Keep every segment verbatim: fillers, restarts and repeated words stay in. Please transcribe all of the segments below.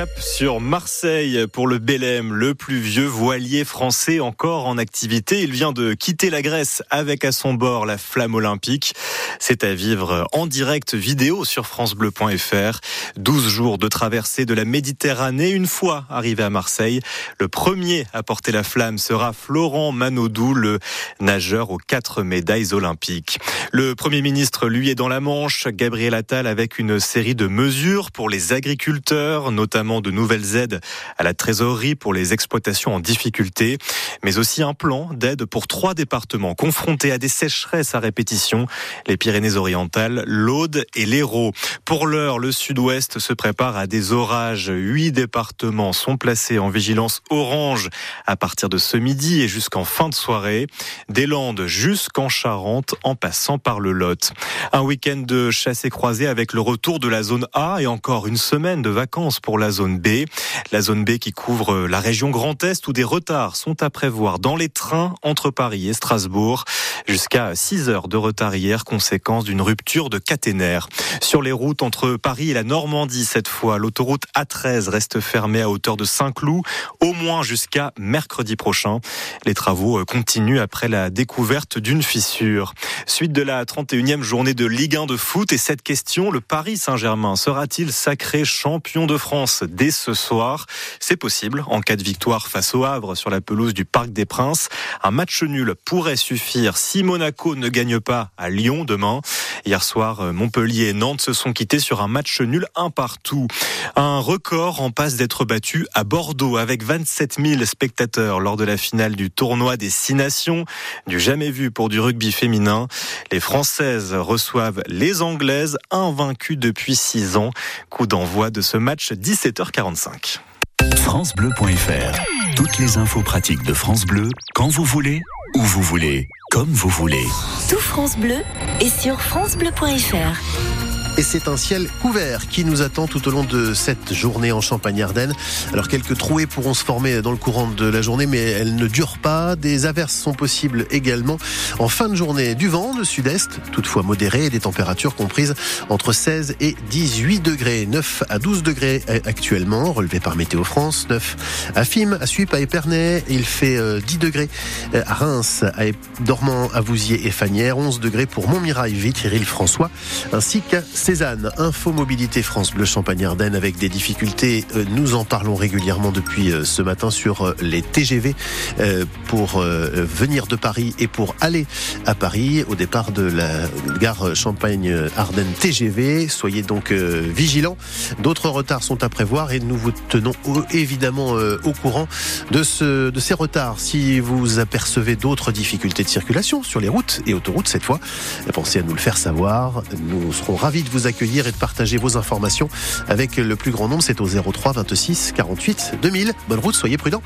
Cap sur Marseille pour le Belém, le plus vieux voilier français encore en activité. Il vient de quitter la Grèce avec à son bord la flamme olympique. C'est à vivre en direct vidéo sur francebleu point f r. douze jours de traversée de la Méditerranée. Une fois arrivé à Marseille, le premier à porter la flamme sera Florent Manodou, le nageur aux quatre médailles olympiques. Le Premier ministre, lui, est dans la Manche. Gabriel Attal avec une série de mesures pour les agriculteurs, notamment de nouvelles aides à la trésorerie pour les exploitations en difficulté, mais aussi un plan d'aide pour trois départements confrontés à des sécheresses à répétition, les Pyrénées-Orientales, l'Aude et l'Hérault. Pour l'heure, le sud-ouest se prépare à des orages. Huit départements sont placés en vigilance orange à partir de ce midi et jusqu'en fin de soirée. Des Landes jusqu'en Charente, en passant par le Lot. Un week-end de chasse et croisée avec le retour de la zone A et encore une semaine de vacances pour la zone B. La zone B qui couvre la région Grand Est où des retards sont à prévoir dans les trains entre Paris et Strasbourg. Jusqu'à six heures de retard hier, conséquence d'une rupture de caténaire. Sur les routes entre Paris et la Normandie, cette fois, l'autoroute A treize reste fermée à hauteur de Saint-Cloud, au moins jusqu'à mercredi prochain. Les travaux continuent après la découverte d'une fissure. Suite de la trente et unième journée de Ligue un de foot et cette question, le Paris Saint-Germain sera-t-il sacré champion de France dès ce soir? C'est possible en cas de victoire face au Havre sur la pelouse du Parc des Princes. Un match nul pourrait suffire si Monaco ne gagne pas à Lyon demain. Hier soir, Montpellier et Nantes se sont quittés sur un match nul un partout. Un record en passe d'être battu à Bordeaux avec vingt-sept mille spectateurs lors de la finale du tournoi des Six Nations, du jamais vu pour du rugby féminin. Les Françaises reçoivent les Anglaises, invaincues depuis six ans. Coup d'envoi de ce match dix-sept heures quarante-cinq. francebleu point f r. Toutes les infos pratiques de France Bleu, quand vous voulez, où vous voulez, comme vous voulez. Tout France Bleu est sur francebleu point f r. Et c'est un ciel couvert qui nous attend tout au long de cette journée en Champagne-Ardenne. Alors quelques trouées pourront se former dans le courant de la journée, mais elles ne durent pas. Des averses sont possibles également en fin de journée. Du vent de sud-est, toutefois modéré, et des températures comprises entre seize et dix-huit degrés. neuf à douze degrés actuellement, relevé par Météo France. neuf à Fismes, à Suippes, à Épernay. Il fait dix degrés à Reims, à Dormans, à Vouziers et Fagnières. onze degrés pour Montmirail, Vitry-François, ainsi qu'à Cézanne. Info Mobilité France Bleu Champagne-Ardenne avec des difficultés. Nous en parlons régulièrement depuis ce matin sur les T G V pour venir de Paris et pour aller à Paris au départ de la gare Champagne-Ardenne T G V. Soyez donc vigilants. D'autres retards sont à prévoir et nous vous tenons évidemment au courant de, ce, de ces retards. Si vous apercevez d'autres difficultés de circulation sur les routes et autoroutes cette fois, pensez à nous le faire savoir. Nous serons ravis de vous accueillir et de partager vos informations avec le plus grand nombre. C'est au zéro trois vingt-six quarante-huit deux mille. Bonne route, soyez prudents.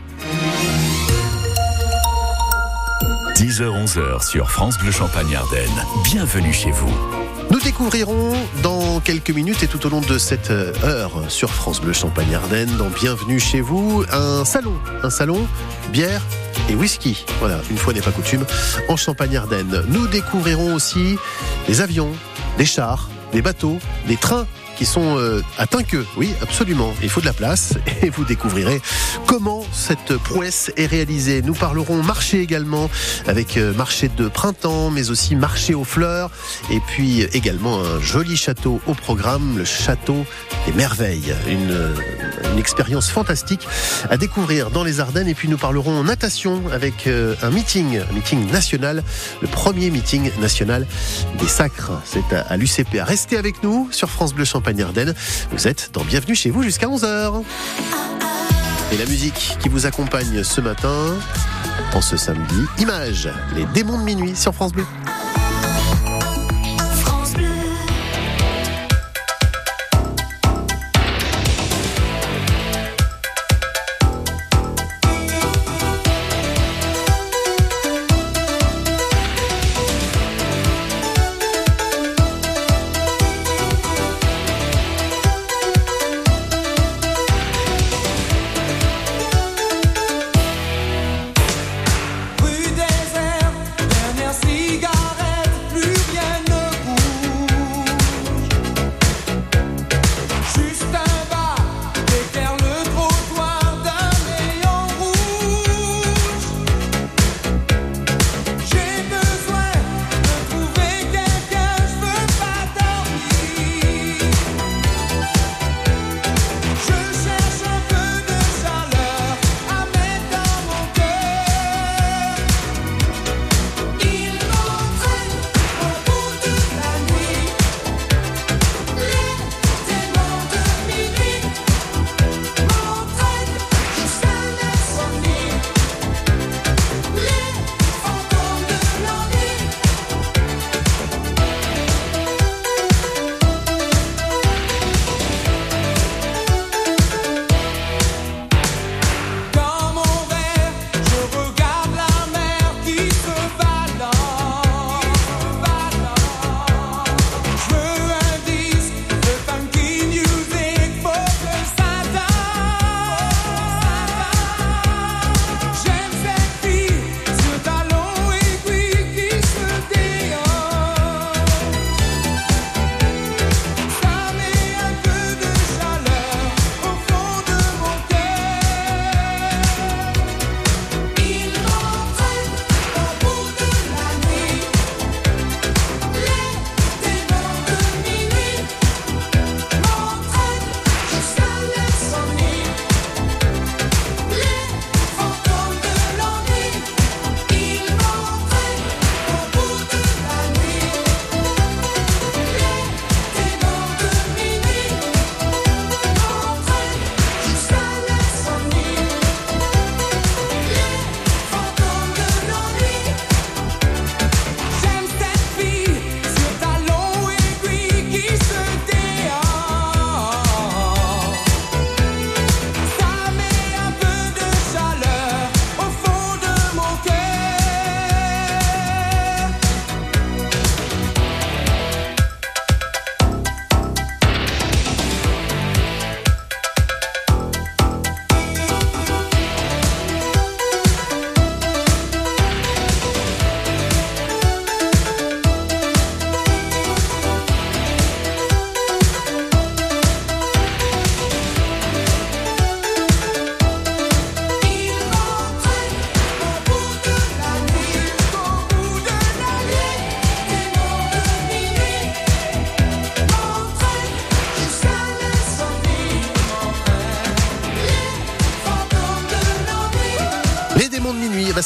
dix heures onze heures sur France Bleu Champagne-Ardenne. Bienvenue chez vous. Nous découvrirons dans quelques minutes et tout au long de cette heure sur France Bleu Champagne-Ardenne, dans Bienvenue chez vous, un salon, un salon bière et whisky. Voilà, une fois n'est pas coutume, en Champagne-Ardenne. Nous découvrirons aussi des avions, des chars, des bateaux, des trains qui sont euh, à Tinqueux. Oui, absolument. Il faut de la place et vous découvrirez comment cette prouesse est réalisée. Nous parlerons marché également avec euh, marché de printemps, mais aussi marché aux fleurs et puis également un joli château au programme, le château des merveilles. Une, une expérience fantastique à découvrir dans les Ardennes. Et puis nous parlerons natation avec euh, un meeting, un meeting national, le premier meeting national des sacres. C'est à, à l'U C P. Restez avec nous sur France Bleu Champagne Ardenne. Vous êtes dans Bienvenue chez vous jusqu'à onze heures. Et la musique qui vous accompagne ce matin, en ce samedi, Images, les démons de minuit sur France Bleu. Rue des Airs, dernière cigare.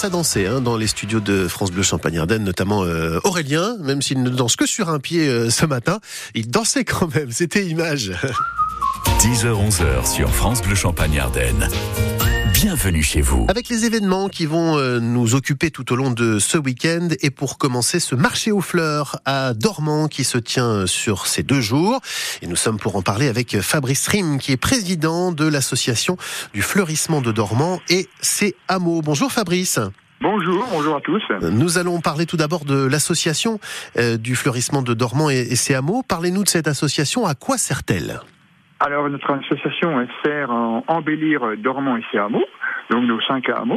commence à danser hein, dans les studios de France Bleu Champagne-Ardenne, notamment euh, Aurélien, même s'il ne danse que sur un pied euh, ce matin, il dansait quand même, c'était Image. dix heures onze heures sur France Bleu Champagne-Ardenne. Bienvenue chez vous. Avec les événements qui vont euh, nous occuper tout au long de ce week-end, et pour commencer ce marché aux fleurs à Dormans qui se tient sur ces deux jours. Et nous sommes pour en parler avec Fabrice Rim, qui est président de l'association du fleurissement de Dormans et ses hameaux. Bonjour Fabrice. Bonjour, bonjour à tous. Nous allons parler tout d'abord de l'association euh, du fleurissement de Dormans et, et ses hameaux. Parlez-nous de cette association, à quoi sert-elle ? Alors, notre association elle sert à embellir Dormans et ses hameaux, donc nos cinq hameaux.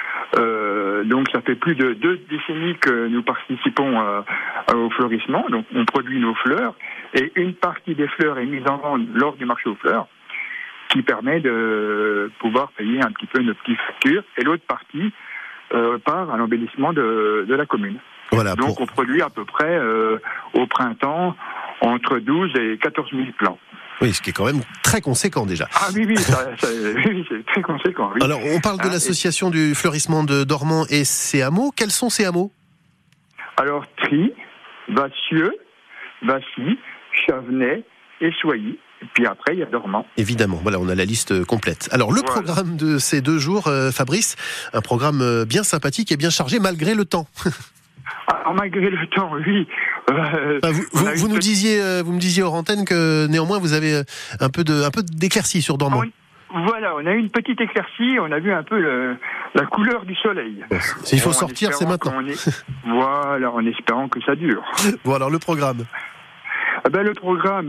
Euh, donc, ça fait plus de deux décennies que nous participons euh, au fleurissement. Donc, on produit nos fleurs et une partie des fleurs est mise en vente lors du marché aux fleurs, qui permet de pouvoir payer un petit peu nos petites factures. Et l'autre partie euh, part à l'embellissement de, de la commune. Voilà, donc, pour... on produit à peu près euh, au printemps entre douze et quatorze mille plants. Oui, ce qui est quand même très conséquent déjà. Ah oui, oui, ça, ça, oui c'est très conséquent. Oui. Alors, on parle de ah, l'association et... du fleurissement de Dormans et ses hameaux. Quels sont ces hameaux ? Alors, Trie, Vassieux, Vassy, Chavenay et Soilly. Et puis après, il y a Dormans. Évidemment, voilà, on a la liste complète. Alors, le voilà. programme de ces deux jours, euh, Fabrice, un programme bien sympathique et bien chargé malgré le temps. Alors, malgré le temps, oui. Euh, enfin, vous vous, vous nous petite... disiez, euh, vous me disiez hors antenne que néanmoins vous avez un peu de, un peu d'éclaircie sur Dormans. On, voilà, on a eu une petite éclaircie, on a vu un peu le, la couleur du soleil. Bon, s'il faut bon, sortir, c'est maintenant. Est, voilà, en espérant que ça dure. Bon, alors le programme. Ah ben, le programme,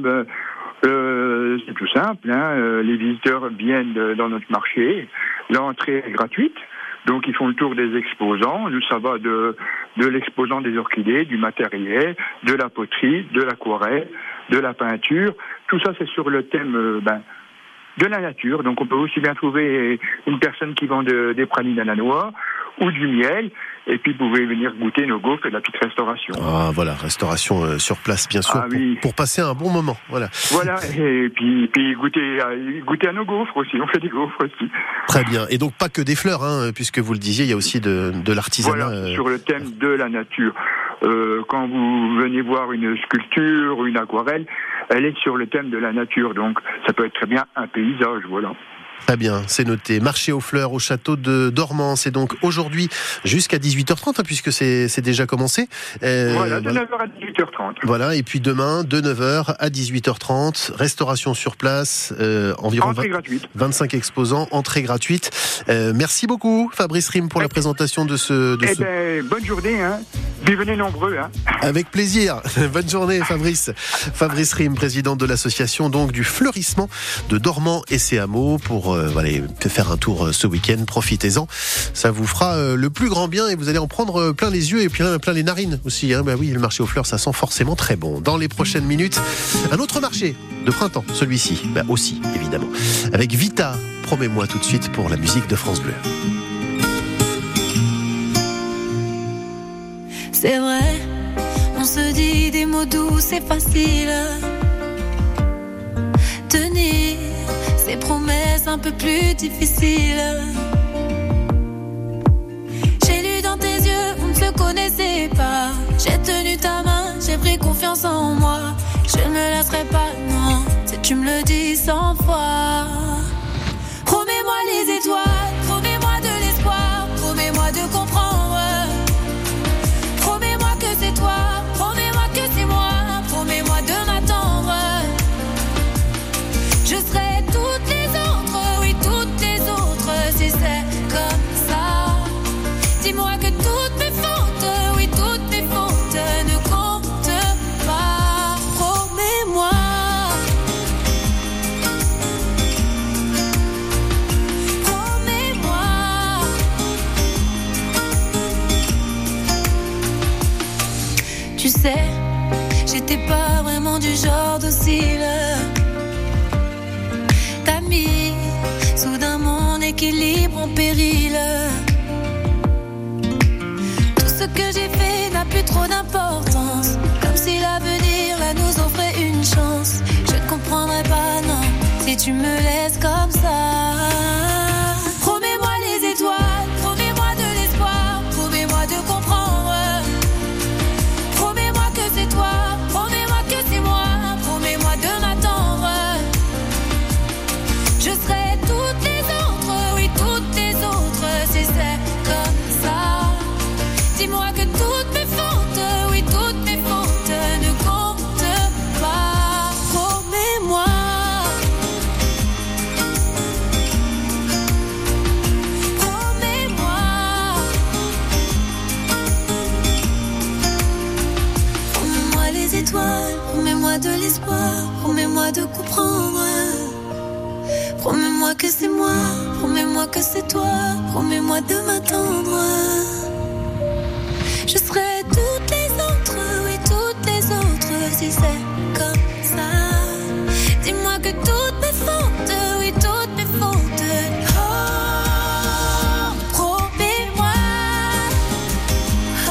euh, c'est tout simple. Hein, euh, les visiteurs viennent de, dans notre marché. L'entrée est gratuite. Donc, ils font le tour des exposants. Nous, ça va de, de l'exposant des orchidées, du matériel, de la poterie, de l'aquarelle, de la peinture. Tout ça, c'est sur le thème euh, ben, de la nature. Donc, on peut aussi bien trouver une personne qui vend de, des pralines à la noix ou du miel. Et puis, vous pouvez venir goûter nos gaufres et de la petite restauration. Ah, voilà, restauration euh, sur place, bien sûr, ah, oui. pour, pour passer un bon moment. Voilà, voilà et puis, puis goûter, à, goûter à nos gaufres aussi. On fait des gaufres aussi. Très bien. Et donc, pas que des fleurs, hein, puisque vous le disiez, il y a aussi de, de l'artisanat. Voilà, euh... sur le thème de la nature. Euh, quand vous venez voir une sculpture ou une aquarelle, elle est sur le thème de la nature. Donc, ça peut être très bien un paysage, voilà. Très bien, c'est noté. Marché aux fleurs au château de Dormans. C'est donc aujourd'hui jusqu'à dix-huit heures trente, hein, puisque c'est, c'est déjà commencé. Euh, voilà, de voilà. neuf heures à dix-huit heures trente. Voilà, et puis demain, de neuf heures à dix-huit heures trente, restauration sur place, euh, environ entrée gratuite. vingt-cinq exposants, entrée gratuite. Euh, merci beaucoup, Fabrice Rim, pour et la présentation de ce... De eh ce... ben, bonne journée, hein. Venez nombreux, hein. Avec plaisir. Bonne journée, Fabrice. Fabrice Rim, président de l'association donc du fleurissement de Dormans et ses hameaux, pour euh, allez, faire un tour ce week-end. Profitez-en. Ça vous fera euh, le plus grand bien et vous allez en prendre plein les yeux et plein, plein les narines aussi. Hein. Bah oui, le marché aux fleurs, ça sent forcément très bon. Dans les prochaines minutes, un autre marché de printemps, celui-ci, bah aussi, évidemment. Avec Vita, promets-moi tout de suite pour la musique de France Bleu. C'est vrai, on se dit des mots doux, c'est facile. Tenir ces promesses un peu plus difficiles. J'ai lu dans tes yeux, on ne se connaissait pas. J'ai tenu ta main, j'ai pris confiance en moi. Je ne me lasserai pas, non, si tu me le dis cent fois. Promets-moi les étoiles, promets-moi de l'espoir, promets-moi de comprendre. C'est toi, promets-moi que c'est moi, promets-moi de m'attendre. Je serai toutes les autres, oui toutes les autres, si c'est comme ça. Dis-moi que toutes mes fautes, oui toutes mes fautes ne comptent pas. Promets-moi. Promets-moi. Tu sais, j'étais pas vraiment du genre docile. T'as mis soudain mon équilibre en péril. Tout ce que j'ai fait n'a plus trop d'importance. Comme si l'avenir là nous offrait une chance. Je ne comprendrais pas, non, si tu me laisses comme ça. Promets-moi les étoiles, promets-moi de l'espoir. comprendre. Promets-moi que c'est moi, promets-moi que c'est toi, promets-moi de m'attendre. Je serai toutes les autres, oui toutes les autres, si c'est comme ça. Dis-moi que toutes mes fautes, oui toutes mes fautes. Oh, promets-moi. Oh,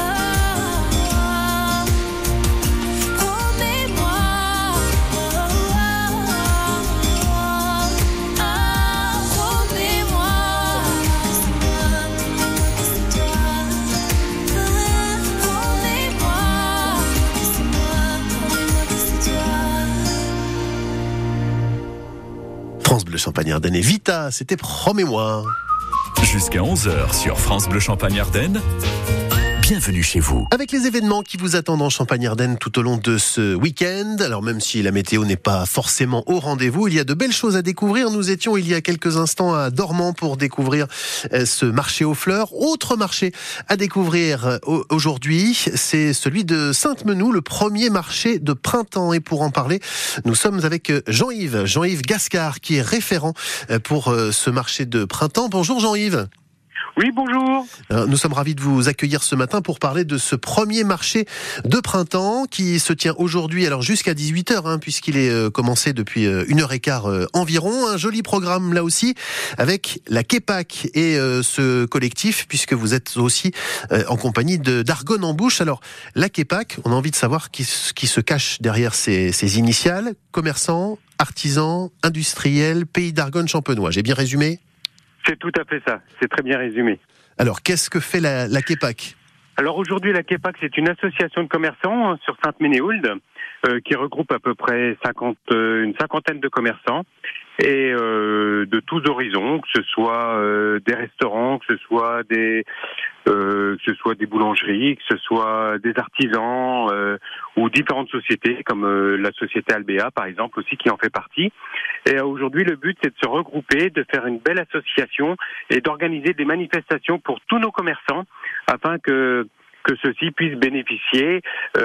promets-moi. Oh, oh, promets-moi. C'est toi, promets-moi. C'est moi, promets-moi que c'est toi. France Bleu Champagne-Ardenne et Vita, c'était Promets-moi. Jusqu'à onze heures sur France Bleu Champagne-Ardenne. Bienvenue chez vous. Avec les événements qui vous attendent en Champagne-Ardenne tout au long de ce week-end, alors même si la météo n'est pas forcément au rendez-vous, il y a de belles choses à découvrir. Nous étions il y a quelques instants à Dormans pour découvrir ce marché aux fleurs. Autre marché à découvrir aujourd'hui, c'est celui de Sainte-Menou, le premier marché de printemps. Et pour en parler, nous sommes avec Jean-Yves, Jean-Yves Gascard, qui est référent pour ce marché de printemps. Bonjour Jean-Yves. Oui, bonjour. Nous sommes ravis de vous accueillir ce matin pour parler de ce premier marché de printemps qui se tient aujourd'hui, alors jusqu'à dix-huit heures, hein, puisqu'il est commencé depuis une heure quinze environ. Un joli programme là aussi, avec la Képac et euh, ce collectif, puisque vous êtes aussi euh, en compagnie de d'Argonne en Bouche. Alors, la Képac, on a envie de savoir qui, qui se cache derrière ces, ces initiales. Commerçants, artisans, industriels, pays d'Argonne champenois. J'ai bien résumé ? C'est tout à fait ça, c'est très bien résumé. Alors, qu'est-ce que fait la, la Képac ? Alors aujourd'hui, la Képac, c'est une association de commerçants hein, sur Sainte-Ménéhould euh, qui regroupe à peu près cinquante, euh, une cinquantaine de commerçants et euh, de tous horizons, que ce soit euh, des restaurants, que ce soit des euh, que ce soit des boulangeries, que ce soit des artisans euh, ou différentes sociétés comme euh, la société Albéa par exemple aussi qui en fait partie. Et euh, aujourd'hui, le but c'est de se regrouper, de faire une belle association et d'organiser des manifestations pour tous nos commerçants afin que que ceux-ci puissent bénéficier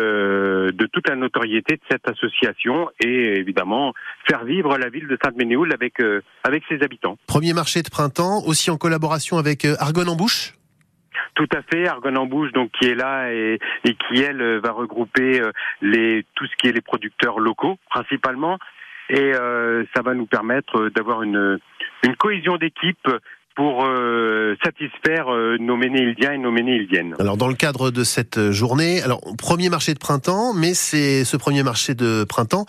euh, de toute la notoriété de cette association et évidemment faire vivre la ville de Sainte-Ménéhould avec euh, avec ses habitants. Premier marché de printemps, aussi en collaboration avec euh, Argonne en Bouche. Tout à fait, Argonne en Bouche donc qui est là et, et qui elle va regrouper euh, les tout ce qui est les producteurs locaux principalement et euh, ça va nous permettre d'avoir une une cohésion d'équipe pour euh, satisfaire euh, nos Ménéhildiens et nos Ménéhildiennes. Alors dans le cadre de cette journée, alors premier marché de printemps, mais c'est ce premier marché de printemps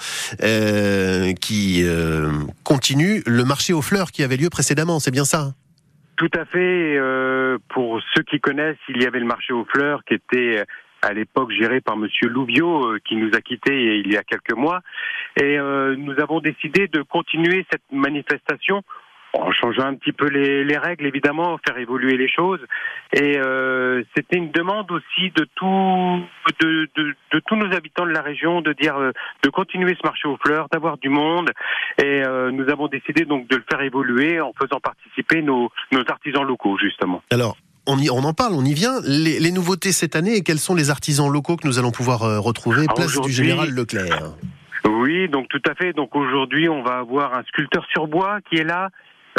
euh, qui euh, continue le marché aux fleurs qui avait lieu précédemment, c'est bien ça ? Tout à fait. Euh, pour ceux qui connaissent, il y avait le marché aux fleurs qui était à l'époque géré par Monsieur Louviot, euh, qui nous a quittés il y a quelques mois. Et euh, nous avons décidé de continuer cette manifestation en changeant un petit peu les, les règles, évidemment, faire évoluer les choses. Et euh, c'était une demande aussi de, tout, de, de, de tous nos habitants de la région de dire euh, de continuer ce marché aux fleurs, d'avoir du monde. Et euh, nous avons décidé donc de le faire évoluer en faisant participer nos, nos artisans locaux, justement. Alors, on, y, on en parle, on y vient. Les, les nouveautés cette année, et quels sont les artisans locaux que nous allons pouvoir euh, retrouver Alors place du Général Leclerc? Oui, donc tout à fait. Donc aujourd'hui, on va avoir un sculpteur sur bois qui est là.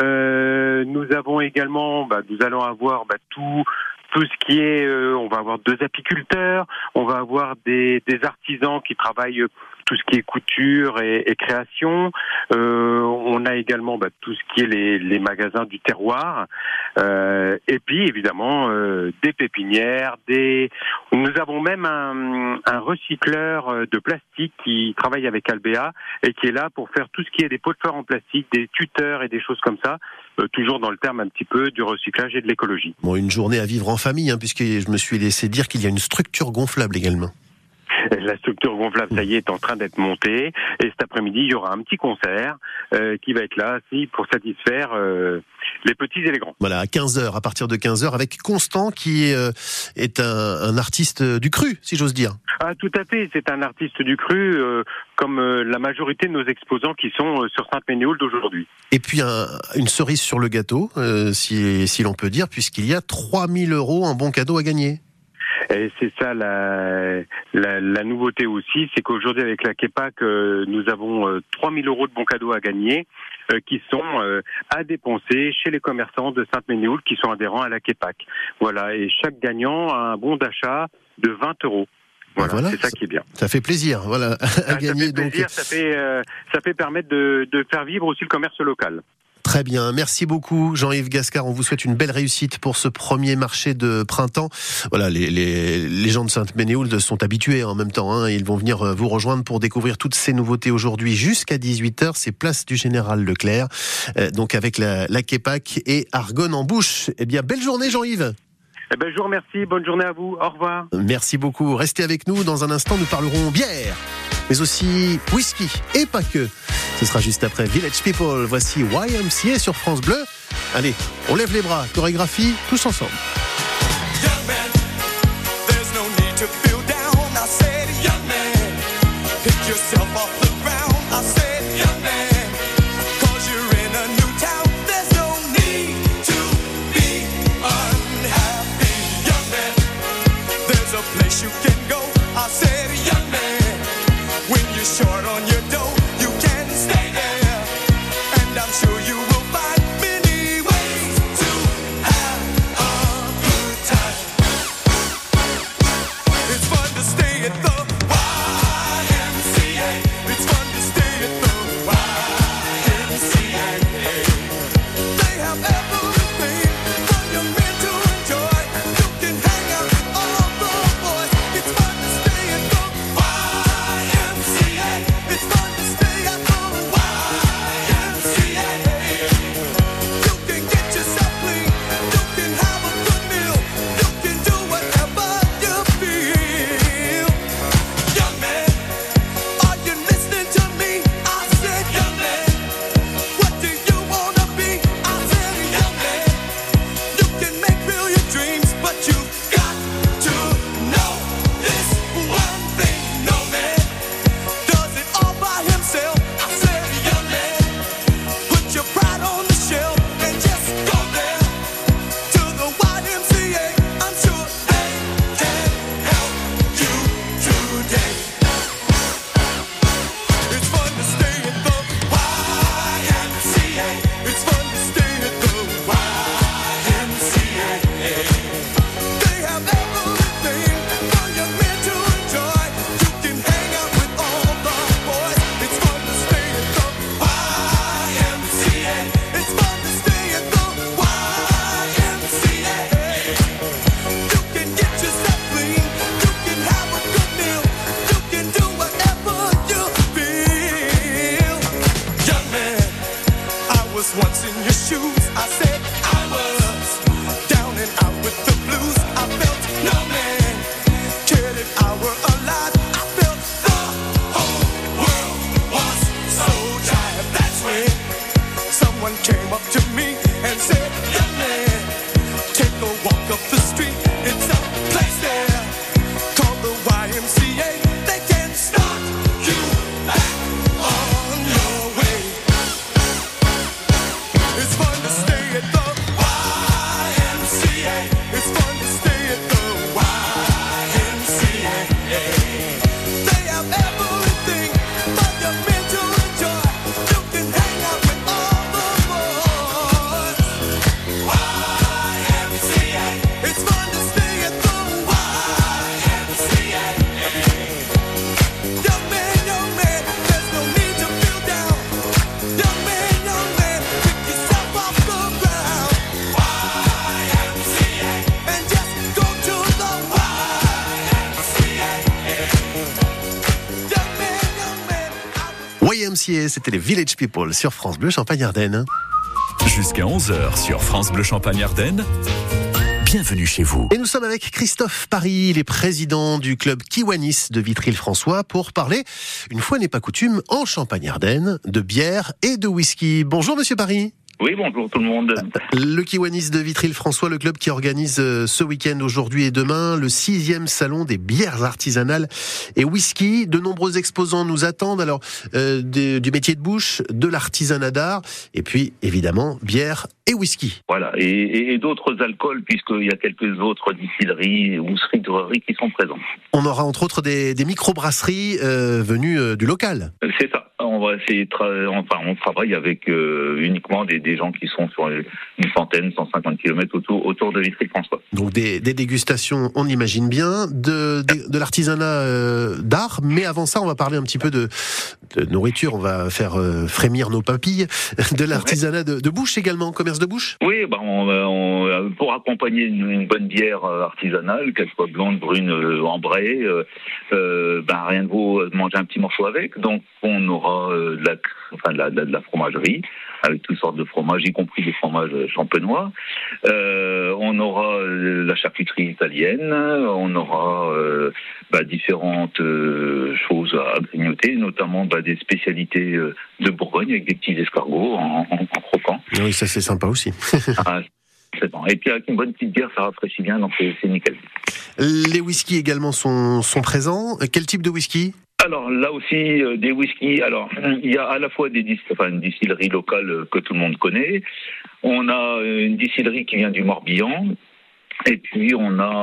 Euh, nous avons également, bah, nous allons avoir bah, tout, tout ce qui est, euh, on va avoir deux apiculteurs, on va avoir des, des artisans qui travaillent euh, tout ce qui est couture et, et création. Euh, on a également bah, tout ce qui est les, les magasins du terroir, euh, et puis évidemment euh, des pépinières, des. Nous avons même un, un recycleur de plastique qui travaille avec Albéa et qui est là pour faire tout ce qui est des pots de fleurs en plastique, des tuteurs et des choses comme ça, euh, toujours dans le terme un petit peu du recyclage et de l'écologie. Bon, une journée à vivre en famille, hein, puisque je me suis laissé dire qu'il y a une structure gonflable également. La structure gonflable, ça y est, est en train d'être montée. Et cet après-midi, il y aura un petit concert euh, qui va être là aussi pour satisfaire euh, les petits et les grands. Voilà, à quinze heures, à partir de quinze heures, avec Constant, qui est, euh, est un, un artiste du cru, si j'ose dire. Ah, tout à fait, c'est un artiste du cru, euh, comme euh, la majorité de nos exposants qui sont euh, sur Sainte-Ménéhould aujourd'hui. Et puis un, une cerise sur le gâteau, euh, si, si l'on peut dire, puisqu'il y a trois mille euros en bon cadeau à gagner. Et c'est ça la, la, la nouveauté aussi, c'est qu'aujourd'hui avec la Kepak, euh, nous avons euh, trois mille euros de bons cadeaux à gagner, euh, qui sont euh, à dépenser chez les commerçants de Sainte-Ménéhould qui sont adhérents à la Kepak. Voilà, et chaque gagnant a un bon d'achat de vingt euros. Voilà, voilà, c'est ça qui est bien. Ça fait plaisir, voilà, à ah, gagner. Ça fait plaisir, donc... ça fait euh, ça fait permettre de, de faire vivre aussi le commerce local. Très bien, merci beaucoup Jean-Yves Gascard. On vous souhaite une belle réussite pour ce premier marché de printemps. Voilà, les, les, les gens de Sainte-Ménéhould sont habitués en même temps. Hein, ils vont venir vous rejoindre pour découvrir toutes ces nouveautés aujourd'hui jusqu'à dix-huit heures. C'est place du Général Leclerc, euh, donc avec la, la Kepak et Argonne en bouche. Eh bien, belle journée Jean-Yves. Eh ben, je vous remercie. Bonne journée à vous. Au revoir. Merci beaucoup. Restez avec nous. Dans un instant, nous parlerons bière, mais aussi whisky et pas que. Ce sera juste après Village People. Voici Y M C A sur France Bleu. Allez, on lève les bras. Chorégraphie, tous ensemble. You can go, I said, young man, when you're short on your dough, you can stay there, and I'm sure you will find many ways to have a good time. It's fun to stay at the Y M C A. It's fun to stay at the Y M C A. They have everything for young men to enjoy. You can hang out with all the boys. It's fun to stay at the Y M C A. It's fun to stay at the Y M C A. You can get yourself clean. You can have a good meal. You can do whatever you feel. Young man, are you listening to me? I said, young man, what do you wanna be? I said, young man, you can make real your dreams, but you got to know this one thing. No man does it all by himself. I said, young man, put your pride on the shelf and just go there to the Y M C A. I'm sure they can help you today. It's fun to stay at the Y M C A. It's fun to stay at the Y M C A. They have everything for young men to enjoy. You can hang out with all the boys. It's fun to stay at the Y M C A. It's fun to stay at the Y M C A. You can get yourself clean. You can have a good meal. You can do whatever you feel. Young man, I was once in your shoes. I said I was down and out with the blues. I felt no man cared if I were alive. I felt the whole world was so tired. That's when someone came up to me and said, young man, take a walk up the street. It's a place there called the Y M C A. They can start you back on your way. It's fun to stay at the Y M C A. It's fun to stay at the Y M C A. They have everything for young men to enjoy. You can hang out with all the boys. Y M C A. It's fun to stay at the Y M C A. Young man, young man, there's no need to feel down. Young man, young man, pick yourself off the ground. Y M C A. And just go to the Y M C A. Young man, young man, I was Y M C A, c'était les Village People sur France Bleu Champagne-Ardenne. Jusqu'à onze heures sur France Bleu Champagne-Ardenne. Bienvenue chez vous. Et nous sommes avec Christophe Paris, il est président du club Kiwanis de Vitry-le-François, pour parler, une fois n'est pas coutume, en Champagne-Ardenne, de bière et de whisky. Bonjour Monsieur Paris. Oui, bonjour tout le monde. Le Kiwanis de Vitry-le-François, le club qui organise ce week-end, aujourd'hui et demain, le sixième salon des bières artisanales et whisky. De nombreux exposants nous attendent, alors euh, des, du métier de bouche, de l'artisanat d'art, et puis évidemment bière et whisky. Voilà, et, et, et d'autres alcools, puisqu'il y a quelques autres distilleries ou cidreries qui sont présentes. On aura entre autres des, des microbrasseries euh, venues euh, du local. C'est ça. On va essayer de tra- enfin, on travaille avec euh, uniquement des, des gens qui sont sur une centaine, cent cinquante kilomètres autour, autour de Vitry-François. Donc des, des dégustations, on imagine bien, de, de, de l'artisanat euh, d'art. Mais avant ça, on va parler un petit peu de, de nourriture. On va faire euh, frémir nos papilles. De l'artisanat de, de bouche également, commerce de bouche. Oui, bah on, on, pour accompagner une, une bonne bière artisanale, qu'elle soit blonde, brune, euh, ambrée, euh, euh, ben rien ne vaut manger un petit morceau avec. Donc on aura euh, de, la, enfin, de, la, de la fromagerie avec toutes sortes de fromages, y compris des fromages champenois. Euh, on aura euh, la charcuterie italienne, on aura euh, bah, différentes euh, choses à grignoter, notamment bah, des spécialités euh, de Bourgogne avec des petits escargots en, en, en croquant. Oui, ça c'est sympa aussi. Ah, c'est bon. Et puis avec une bonne petite bière, ça rafraîchit bien, donc c'est, c'est nickel. Les whiskies également sont, sont présents. Quel type de whisky ? Alors là aussi, euh, des whiskies. Alors, il y a à la fois des dis- enfin, une distillerie locale euh, que tout le monde connaît. On a une distillerie qui vient du Morbihan. Et puis, on a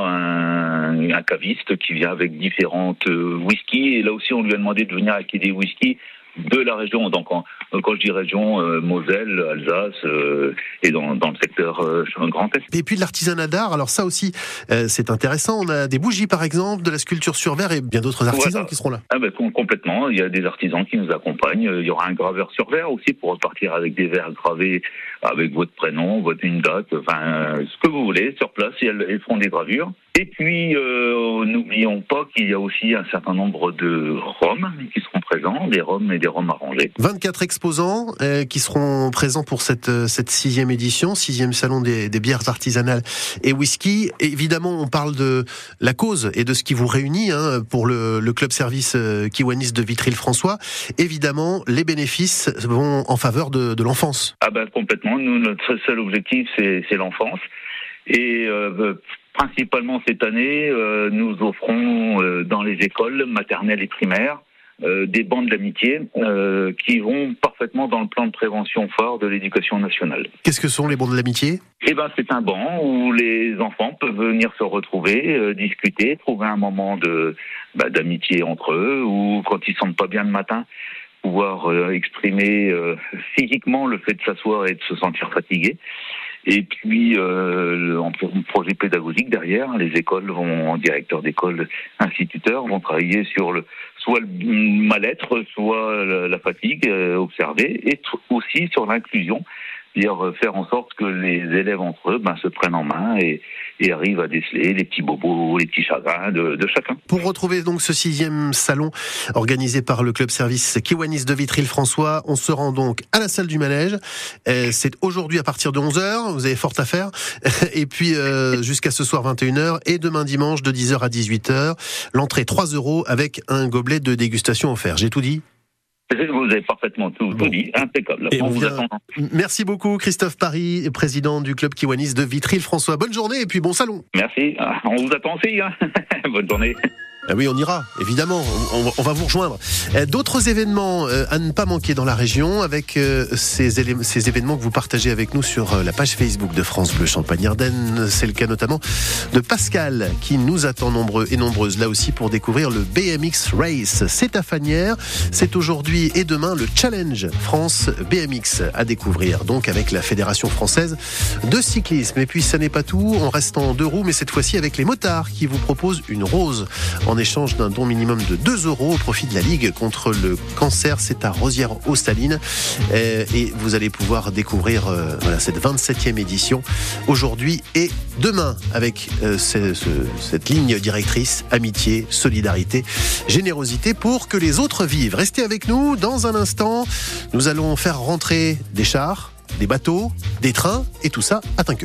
un, un caviste qui vient avec différentes euh, whiskies. Et là aussi, on lui a demandé de venir avec des whiskies de la région. Donc, en, quand je dis région, euh, Moselle, Alsace euh, et dans, dans le secteur euh, Grand Est. Et puis de l'artisanat d'art, alors ça aussi, euh, c'est intéressant. On a des bougies, par exemple, de la sculpture sur verre et bien d'autres artisans Voilà. qui seront là. Ah ben, complètement. Il y a des artisans qui nous accompagnent. Il y aura un graveur sur verre aussi pour repartir avec des verres gravés avec votre prénom, votre une date, enfin ce que vous voulez sur place. Et elles, elles feront des gravures. Et puis, euh, n'oublions pas qu'il y a aussi un certain nombre de rhums qui seront présents, des rhums et des rhums arrangés. vingt-quatre exposants euh, qui seront présents pour cette, euh, cette sixième édition, sixième salon des, des bières artisanales et whisky. Et évidemment, on parle de la cause et de ce qui vous réunit hein, pour le, le club service euh, Kiwanis de Vitry-le-François. Évidemment, les bénéfices vont en faveur de, de l'enfance. Ah ben complètement. Nous, notre seul objectif, c'est, c'est l'enfance. Et euh, principalement cette année, euh, nous offrons euh, dans les écoles maternelles et primaires euh, des bancs d'amitié euh, qui vont parfaitement dans le plan de prévention phare de l'éducation nationale. Qu'est-ce que sont les bons de l'amitié ? Eh ben, c'est un banc où les enfants peuvent venir se retrouver, euh, discuter, trouver un moment de bah, d'amitié entre eux, ou quand ils ne se sentent pas bien le matin, pouvoir euh, exprimer euh, physiquement le fait de s'asseoir et de se sentir fatigué. Et puis, euh, en projet pédagogique derrière, les écoles vont, directeurs d'école, instituteurs, vont travailler sur le, soit le mal-être, soit la, la fatigue euh, observée, et t- aussi sur l'inclusion, c'est-à-dire faire en sorte que les élèves entre eux ben, se prennent en main et, et arrivent à déceler les petits bobos, les petits chagrins de, de chacun. Pour retrouver donc ce sixième salon organisé par le club service Kiwanis de Vitry-le-François, on se rend donc à la salle du manège. Euh, c'est aujourd'hui à partir de onze heures, vous avez fort à faire. Et puis euh, jusqu'à ce soir vingt et une heures et demain dimanche de dix heures à dix-huit heures. L'entrée trois euros avec un gobelet de dégustation offert. J'ai tout dit ? Vous avez parfaitement tout, bon. tout dit, impeccable. Et on on vous vient... attend. Merci beaucoup Christophe Paris, président du club Kiwanis de Vitry-le-François. Bonne journée et puis bon salon. Merci, on vous attend aussi. Hein. Bonne journée. Ah oui, on ira, évidemment, on, on va vous rejoindre. D'autres événements à ne pas manquer dans la région avec ces, élé- ces événements que vous partagez avec nous sur la page Facebook de France Bleu Champagne-Ardenne. C'est le cas notamment de Pascal qui nous attend nombreux et nombreuses là aussi pour découvrir le B M X Race. C'est à Fagnières, c'est aujourd'hui et demain le Challenge France B M X à découvrir, donc avec la Fédération française de cyclisme. Et puis ça n'est pas tout, on reste en deux roues mais cette fois-ci avec les motards qui vous proposent une rose en échange d'un don minimum de deux euros au profit de la Ligue contre le cancer. C'est à Rosières-aux-Salines et vous allez pouvoir découvrir euh, voilà, cette vingt-septième édition aujourd'hui et demain avec euh, ce, ce, cette ligne directrice amitié, solidarité, générosité pour que les autres vivent. Restez avec nous dans un instant. Nous allons faire rentrer des chars, des bateaux, des trains et tout ça à Tinqueux.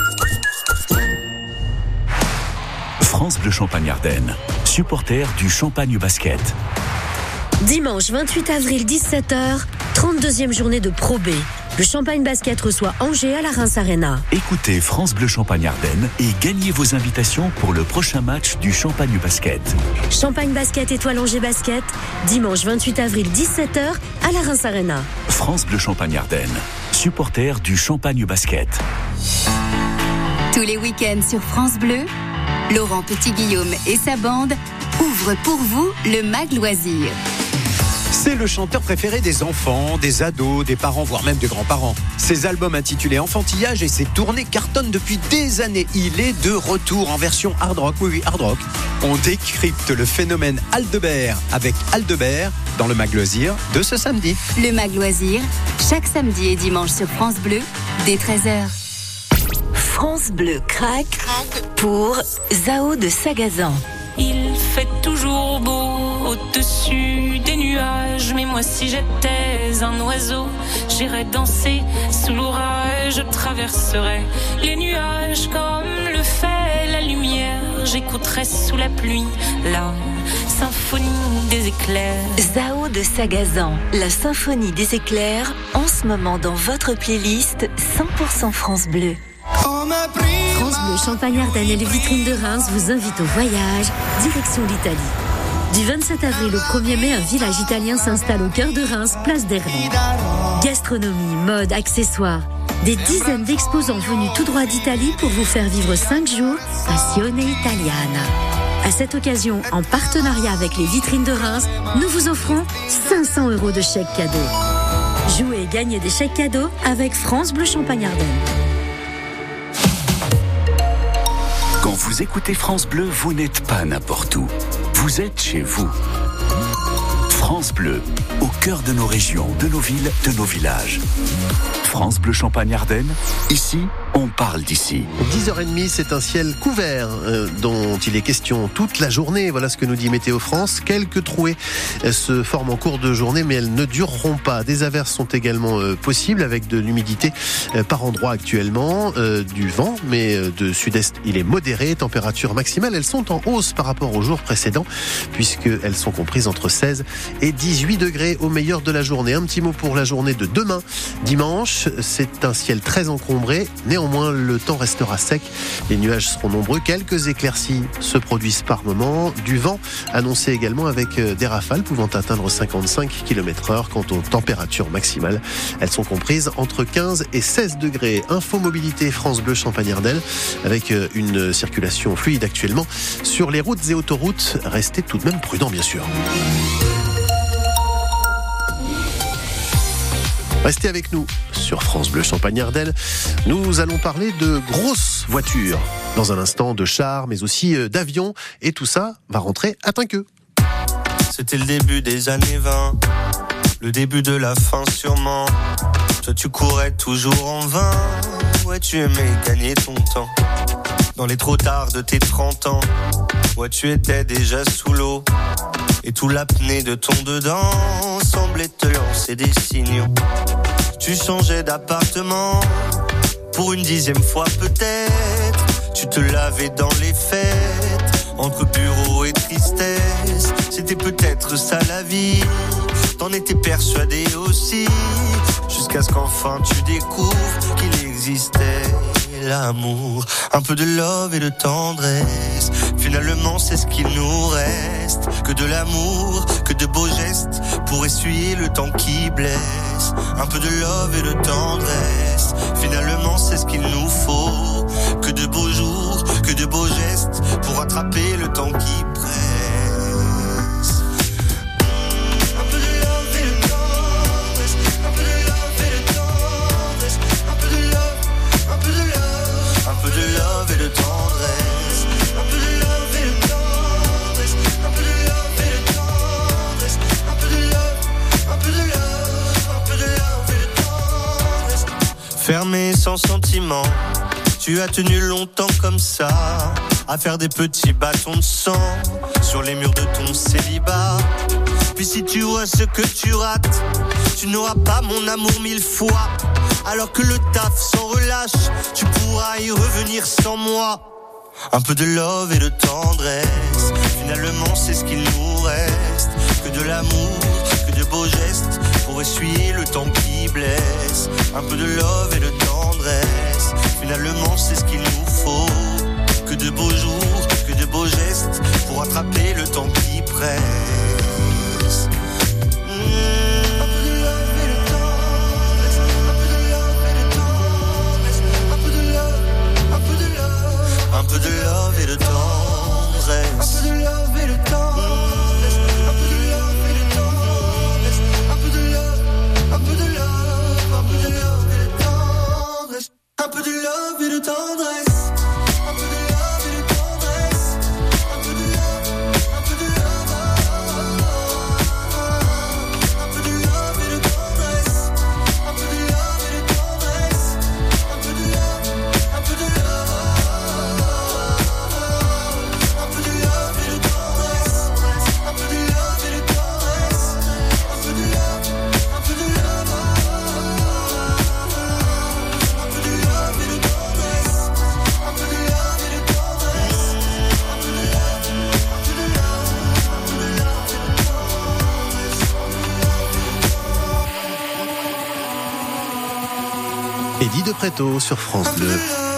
France Bleu Champagne-Ardenne, supporter du Champagne Basket. Dimanche vingt-huit avril, dix-sept heures, trente-deuxième journée de Pro B. Le Champagne Basket reçoit Angers à la Reims Arena. Écoutez France Bleu Champagne-Ardenne et gagnez vos invitations pour le prochain match du Champagne Basket. Champagne Basket Étoile Angers Basket, dimanche vingt-huit avril, dix-sept heures à la Reims Arena. France Bleu Champagne-Ardenne, supporter du Champagne Basket. Tous les week-ends sur France Bleu, Laurent Petit-Guillaume et sa bande ouvrent pour vous le Mag Loisir. C'est le chanteur préféré des enfants, des ados, des parents, voire même des grands-parents. Ses albums intitulés Enfantillage et ses tournées cartonnent depuis des années. Il est de retour en version hard rock. Oui, oui, hard rock. On décrypte le phénomène Aldebert avec Aldebert dans le Mag Loisir de ce samedi. Le Mag Loisir, chaque samedi et dimanche sur France Bleu, dès treize heures. France Bleu craque pour Zao de Sagazan. Il fait toujours beau au-dessus des nuages, mais moi si j'étais un oiseau, j'irais danser sous l'orage, je traverserais les nuages comme le fait la lumière, j'écouterais sous la pluie la symphonie des éclairs. Zao de Sagazan, la symphonie des éclairs, en ce moment dans votre playlist cent pour cent France Bleu. France Bleu Champagne-Ardenne et les vitrines de Reims vous invitent au voyage, direction l'Italie. Du vingt-sept avril au premier mai, un village italien s'installe au cœur de Reims, place d'Erlon. Gastronomie, mode, accessoires, des dizaines d'exposants venus tout droit d'Italie pour vous faire vivre cinq jours Passione Italiana. À cette occasion, en partenariat avec les vitrines de Reims, nous vous offrons cinq cents euros de chèques cadeaux. Jouez et gagnez des chèques cadeaux avec France Bleu Champagne-Ardenne. Quand vous écoutez France Bleu, vous n'êtes pas n'importe où. Vous êtes chez vous. France Bleu, au cœur de nos régions, de nos villes, de nos villages. France Bleu Champagne-Ardenne, ici, on parle d'ici. dix heures trente, c'est un ciel couvert euh, dont il est question toute la journée. Voilà ce que nous dit Météo France. Quelques trouées euh, se forment en cours de journée, mais elles ne dureront pas. Des averses sont également euh, possibles avec de l'humidité euh, par endroit actuellement. Euh, du vent, mais euh, de sud-est, il est modéré. Températures maximales, elles sont en hausse par rapport aux jours précédents, puisqu'elles sont comprises entre seize et dix-huit degrés au meilleur de la journée. Un petit mot pour la journée de demain, dimanche. C'est un ciel très encombré. Néanmoins, le temps restera sec. Les nuages seront nombreux. Quelques éclaircies se produisent par moment. Du vent annoncé également avec des rafales pouvant atteindre cinquante-cinq kilomètres heure. Quant aux températures maximales, elles sont comprises entre quinze et seize degrés. Info mobilité France Bleu Champagne-Ardenne avec une circulation fluide actuellement sur les routes et autoroutes. Restez tout de même prudents, bien sûr. Restez avec nous sur France Bleu Champagne-Ardenne. Nous allons parler de grosses voitures. Dans un instant, de chars, mais aussi d'avions. Et tout ça va rentrer à Tinqueux. C'était le début des années vingt. Le début de la fin sûrement. Toi tu courais toujours en vain. Ouais, tu aimais gagner ton temps. Dans les trop tard de tes trente ans. Ouais, tu étais déjà sous l'eau. Et tout l'apnée de ton dedans semblait te lancer des signaux. Tu changeais d'appartement pour une dixième fois peut-être. Tu te lavais dans les fêtes, entre bureau et tristesse. C'était peut-être ça la vie, t'en étais persuadé aussi. Jusqu'à ce qu'enfin tu découvres qu'il existait l'amour, un peu de love et de tendresse. Finalement c'est ce qu'il nous reste, que de l'amour, que de beaux gestes pour essuyer le temps qui blesse. Un peu de love et de tendresse. Finalement c'est ce qu'il nous faut, que de beaux jours, que de beaux gestes pour rattraper le temps qui presse. Fermé sans sentiment, tu as tenu longtemps comme ça, à faire des petits bâtons de sang sur les murs de ton célibat. Puis si tu vois ce que tu rates, tu n'auras pas mon amour mille fois. Alors que le taf s'en relâche, tu pourras y revenir sans moi. Un peu de love et de tendresse, finalement c'est ce qu'il nous reste. Que de l'amour, que de beaux gestes pour essuyer le temps qui blesse. Un peu de love et de tendresse, finalement c'est ce qu'il nous faut. Que de beaux jours, que de beaux gestes pour attraper le temps qui presse. Mmh. Un peu de love et de tendresse, un peu de love Eddie de Préto sur France Bleu.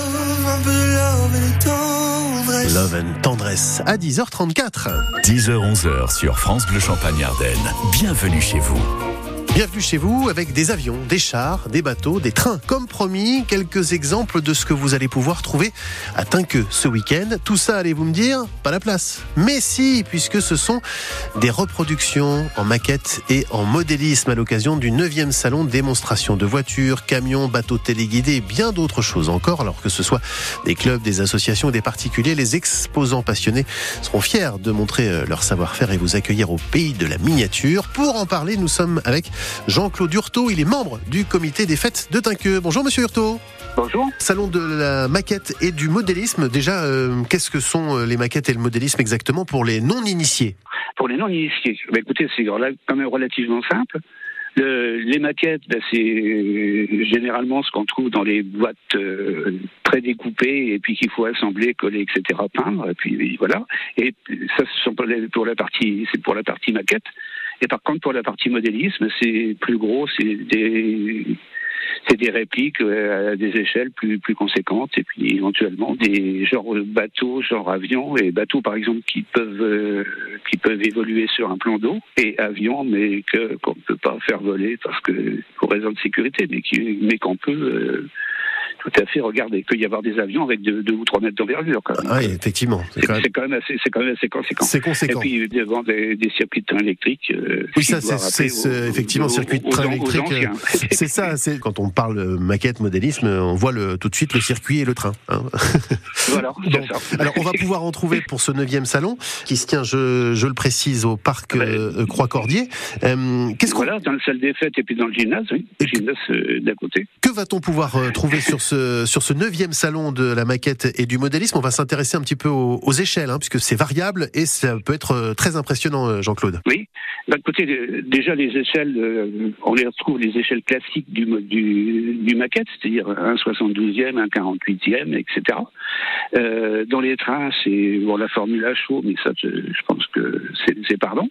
Love and Tendresse à dix heures trente-quatre. dix heures onze heures sur France Bleu Champagne-Ardenne. Bienvenue chez vous. Bienvenue chez vous avec des avions, des chars, des bateaux, des trains. Comme promis, quelques exemples de ce que vous allez pouvoir trouver à Tinqueux ce week-end. Tout ça, allez-vous me dire, pas la place. Mais si, puisque ce sont des reproductions en maquette et en modélisme à l'occasion du neuvième salon de démonstration de voitures, camions, bateaux téléguidés et bien d'autres choses encore. Alors que ce soit des clubs, des associations ou des particuliers, les exposants passionnés seront fiers de montrer leur savoir-faire et vous accueillir au pays de la miniature. Pour en parler, nous sommes avec Jean-Claude Hurtaud, il est membre du comité des fêtes de Tinqueux. Bonjour Monsieur Hurtaud. Bonjour. Salon de la maquette et du modélisme. Déjà, euh, qu'est-ce que sont les maquettes et le modélisme exactement pour les non-initiés ? Pour les non-initiés, bah, écoutez, c'est quand même relativement simple. Le, les maquettes, bah, c'est généralement ce qu'on trouve dans les boîtes euh, très découpées et puis qu'il faut assembler, coller, et cetera, peindre. Et puis voilà. Et ça, ce sont pour, les, pour la partie, c'est pour la partie maquette. Et par contre, pour la partie modélisme, c'est plus gros, c'est des, c'est des répliques à des échelles plus, plus conséquentes, et puis éventuellement des genres bateaux, genre avions, et bateaux par exemple qui peuvent, euh, qui peuvent évoluer sur un plan d'eau, et avions, mais que, qu'on ne peut pas faire voler parce que, pour raison de sécurité, mais, qui, mais qu'on peut... Euh, tout à fait regarder. Il peut y avoir des avions avec deux, deux ou trois mètres d'envergure, quand même. Ah oui, effectivement. C'est, c'est, quand, même... c'est, quand, même assez, c'est quand même assez conséquent. C'est conséquent. Et puis, devant des, des circuits de train électriques. Euh, oui, ça, c'est, c'est, c'est aux, effectivement, aux, circuit de train aux, électrique. Aux c'est ça, c'est, quand on parle maquette, modélisme, on voit le, tout de suite le circuit et le train. Hein. Voilà, c'est bon. ça. Alors, on va pouvoir en trouver pour ce neuvième salon, qui se tient, je, je le précise, au parc ben, euh, Croix-Cordier. Euh, qu'est-ce voilà, qu'on... dans la salle des fêtes et puis dans le gymnase, oui. Le gymnase euh, d'à côté. Que va-t-on pouvoir euh, trouver sur ce, sur ce neuvième salon de la maquette et du modélisme? On va s'intéresser un petit peu aux, aux échelles, hein, puisque c'est variable et ça peut être très impressionnant, Jean-Claude. Oui. D'un côté, déjà les échelles, euh, on les retrouve les échelles classiques du, du, du maquette, c'est-à-dire un soixante-douzième, un quarante-huitième, et cetera. Euh, dans les trains, c'est bon, la formule à chaud, mais ça, je, je pense que c'est, c'est pardon.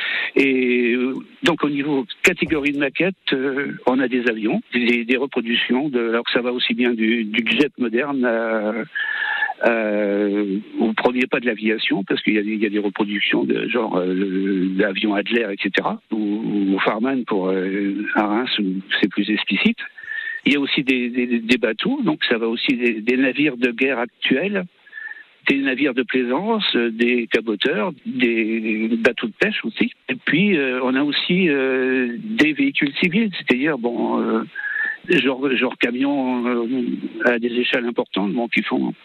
Et euh, donc au niveau catégorie de maquette, euh, on a des avions, des, des reproductions, de, alors que ça va aussi bien du, du jet moderne à, euh, au premier pas de l'aviation, parce qu'il y a des, il y a des reproductions de genre euh, d'avions Adler, et cetera, ou, ou Farman pour euh, à Reims, où c'est plus explicite. Il y a aussi des, des, des bateaux, donc ça va aussi des, des navires de guerre actuels, des navires de plaisance, des caboteurs, des bateaux de pêche aussi. Et puis euh, on a aussi euh, des véhicules civils, c'est-à-dire bon, euh, genre, genre camions euh, à des échelles importantes, bon, qui font.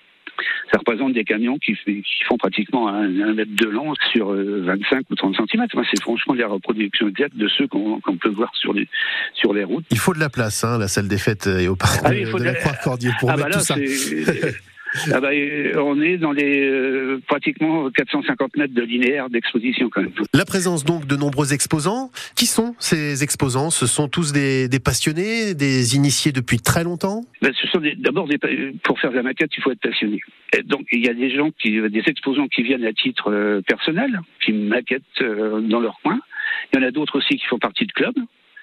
Ça représente des camions qui, qui font pratiquement un, un mètre de long sur vingt-cinq ou trente centimètres. C'est franchement la reproduction exacte de ceux qu'on, qu'on peut voir sur les, sur les routes. Il faut de la place, hein, la salle des fêtes et au parc ah, de, de la, la Croix-Cordier pour ah, mettre bah là, tout ça. C'est... Ah bah, on est dans les euh, pratiquement quatre cent cinquante mètres de linéaire d'exposition quand même. La présence donc de nombreux exposants. Qui sont ces exposants? Ce sont tous des, des passionnés, des initiés depuis très longtemps? Ben, ce sont des, d'abord des, pour faire de la maquette, il faut être passionné. Et donc il y a des gens qui, des exposants qui viennent à titre euh, personnel, qui maquettent euh, dans leur coin. Il y en a d'autres aussi qui font partie de clubs.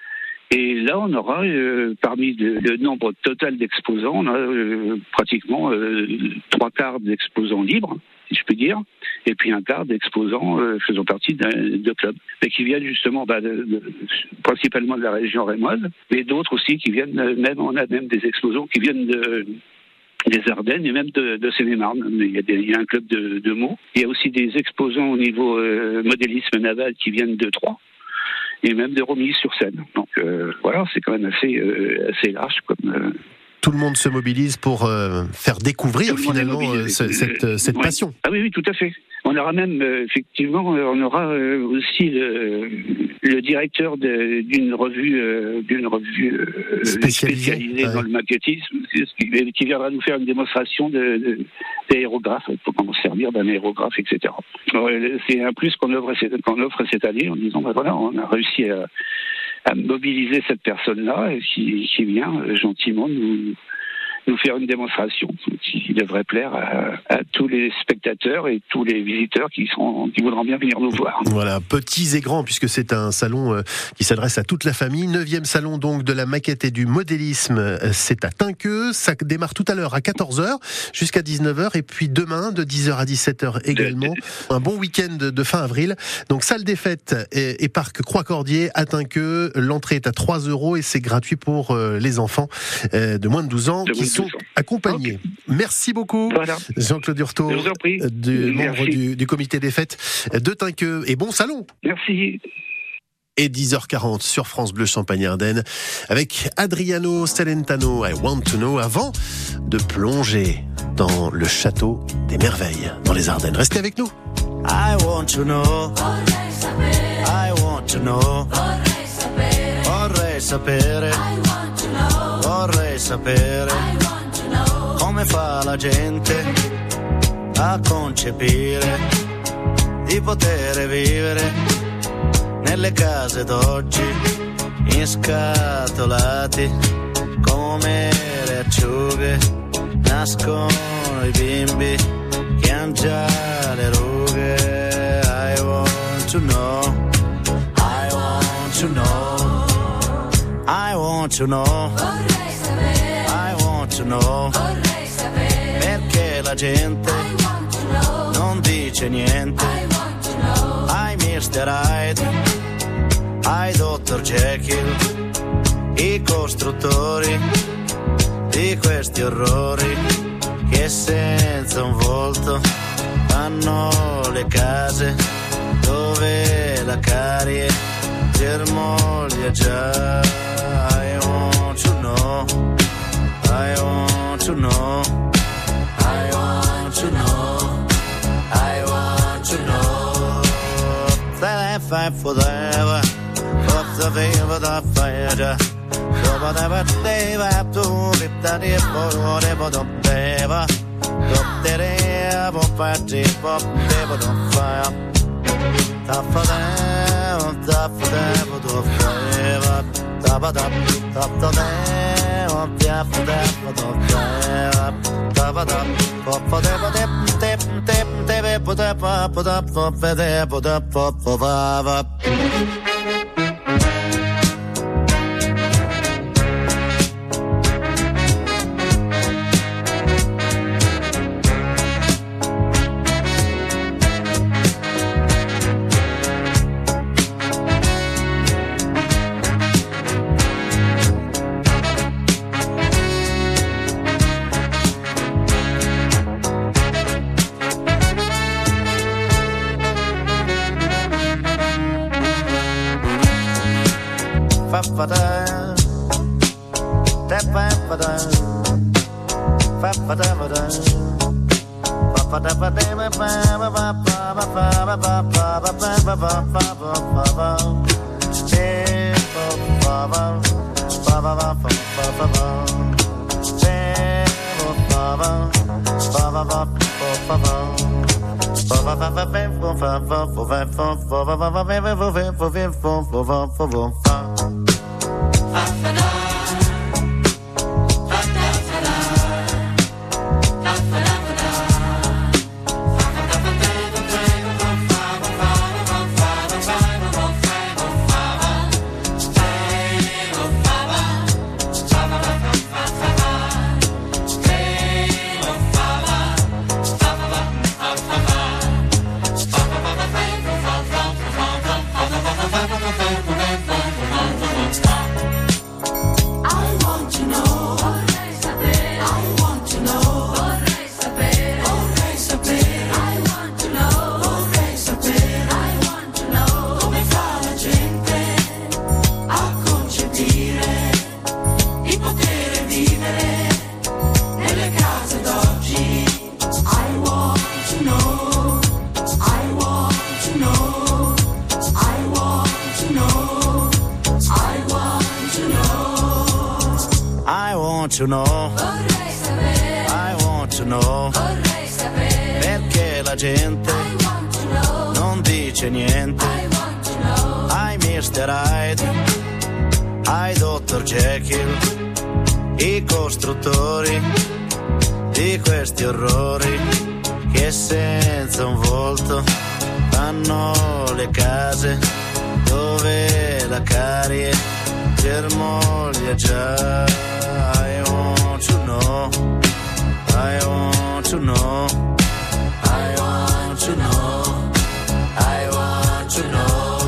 Et là, on aura, euh, parmi le, le nombre total d'exposants, on a euh, pratiquement euh, trois quarts d'exposants libres, si je puis dire, et puis un quart d'exposants euh, faisant partie d'un, de clubs, mais qui viennent justement bah, de, de, principalement de la région rémoise, mais d'autres aussi qui viennent, même on a même des exposants qui viennent de... des Ardennes et même de, de Seine-et-Marne. Il y, a des, il y a un club de, de Meaux. Il y a aussi des exposants au niveau euh, modélisme naval qui viennent de Troyes. Et même des remises sur scène. Donc euh, voilà, c'est quand même assez, euh, assez large comme... Euh... Tout le monde se mobilise pour euh, faire découvrir finalement euh, cette, euh, cette ouais. passion. Ah oui, oui, tout à fait. On aura même, euh, effectivement, on aura euh, aussi le, le directeur de, d'une revue, euh, d'une revue euh, spécialisée, spécialisée ouais. dans le maquettisme, qui, qui viendra nous faire une démonstration de, de, d'aérographes, pour comment servir d'un aérographe, et cetera. Alors, c'est un plus qu'on offre, qu'on offre cette année en disant, ben voilà, on a réussi à, à mobiliser cette personne-là qui, qui vient gentiment nous, nous faire une démonstration qui devrait plaire à, à tous les spectateurs et tous les visiteurs qui, seront, qui voudront bien venir nous voir. Voilà, petits et grands, puisque c'est un salon qui s'adresse à toute la famille. Neuvième salon donc de la maquette et du modélisme, c'est à Tinqueux. Ça démarre tout à l'heure à quatorze heures jusqu'à dix-neuf heures, et puis demain de dix heures à dix-sept heures également. Un bon week-end de fin avril. Donc salle des fêtes et, et parc Croix-Cordier à Tinqueux. L'entrée est à trois euros et c'est gratuit pour les enfants de moins de douze ans de qui sont douze ans. Accompagnés. Okay. Merci beaucoup, voilà. Jean-Claude Durtot, du membre du, du comité des fêtes de Tinqueux, et bon salon. Merci. Et dix heures quarante sur France Bleu Champagne-Ardenne avec Adriano Celentano, I Want to Know, avant de plonger dans le château des merveilles dans les Ardennes. Restez avec nous. I want to know, I want to know, vorrei sapere, vorrei sapere, come fa la gente a concepire di poter vivere nelle case d'oggi, inscatolati come le acciughe, nascono i bimbi che han già le rughe. I want to know, I want to know, I want to know, I want to know, perché la gente non dice niente. I mister Hyde, ai dottor Jekyll, i costruttori di questi orrori che senza un volto fanno le case dove la carie germoglia già. I want to know, I want to know, I want to know, I want to know that if I forever the fever the fire, so whatever they have to be that if for whatever the fever, the day of party pop, never the fire. Top for them, top for them, the fire. Top of them, top for them, top for them, the fire. Top of them, pop for them, tip, tip, tip, tip, put up, put up, put up, put up, put up. To know, I want to know, perché la gente non dice niente. I mister Hyde, I dottor Jekyll, i costruttori di questi orrori che senza un volto fanno le case dove la carie germoglia già. I want to know, I want to know, I want to know, I want to know.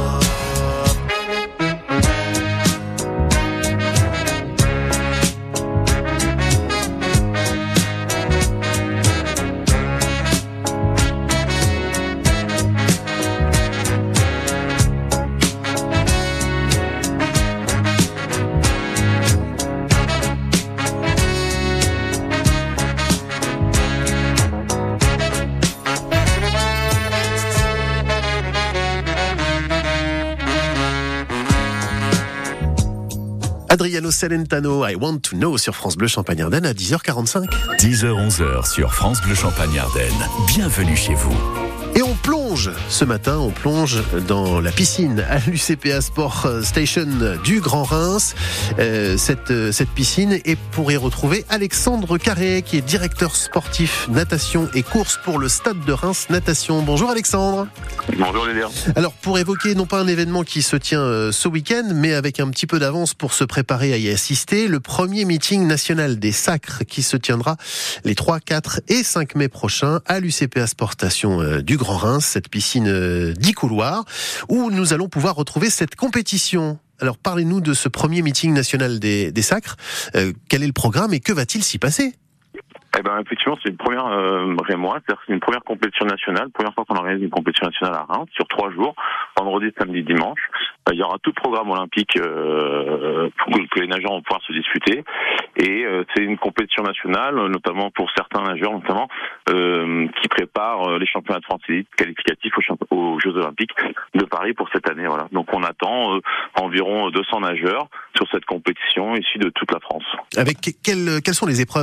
Adriano Celentano, I Want to Know sur France Bleu Champagne-Ardenne à dix heures quarante-cinq. dix heures onze heures sur France Bleu Champagne-Ardenne. Bienvenue chez vous. Et on plonge, ce matin, on plonge dans la piscine à l'U C P A Sport Station du Grand Reims. Euh, cette, cette piscine est pour y retrouver Alexandre Carré, qui est directeur sportif natation et course pour le Stade de Reims Natation. Bonjour Alexandre. Bonjour Lélia. Alors pour évoquer non pas un événement qui se tient euh, ce week-end, mais avec un petit peu d'avance pour se préparer à y assister, le premier meeting national des sacres qui se tiendra les trois, quatre et cinq mai prochains à l'U C P A Sport Station euh, du Grand Reims, cette piscine euh, dix couloirs, où nous allons pouvoir retrouver cette compétition. Alors parlez-nous de ce premier meeting national des, des sacres. Euh, quel est le programme et que va-t-il s'y passer ? Eh ben effectivement, c'est une première euh, rémois, c'est-à-dire que c'est une première compétition nationale, première fois qu'on organise une compétition nationale à Reims sur trois jours, vendredi, samedi, dimanche. Euh, il y aura tout le programme olympique euh, pour que, que les nageurs vont pouvoir se disputer. Et euh, c'est une compétition nationale, notamment pour certains nageurs, notamment euh, qui préparent les championnats de France élite qualificatifs aux, champ- aux Jeux Olympiques de Paris pour cette année. Voilà. Donc on attend euh, environ deux cents nageurs sur cette compétition ici de toute la France. Avec quelles, quelles sont les épreuves ?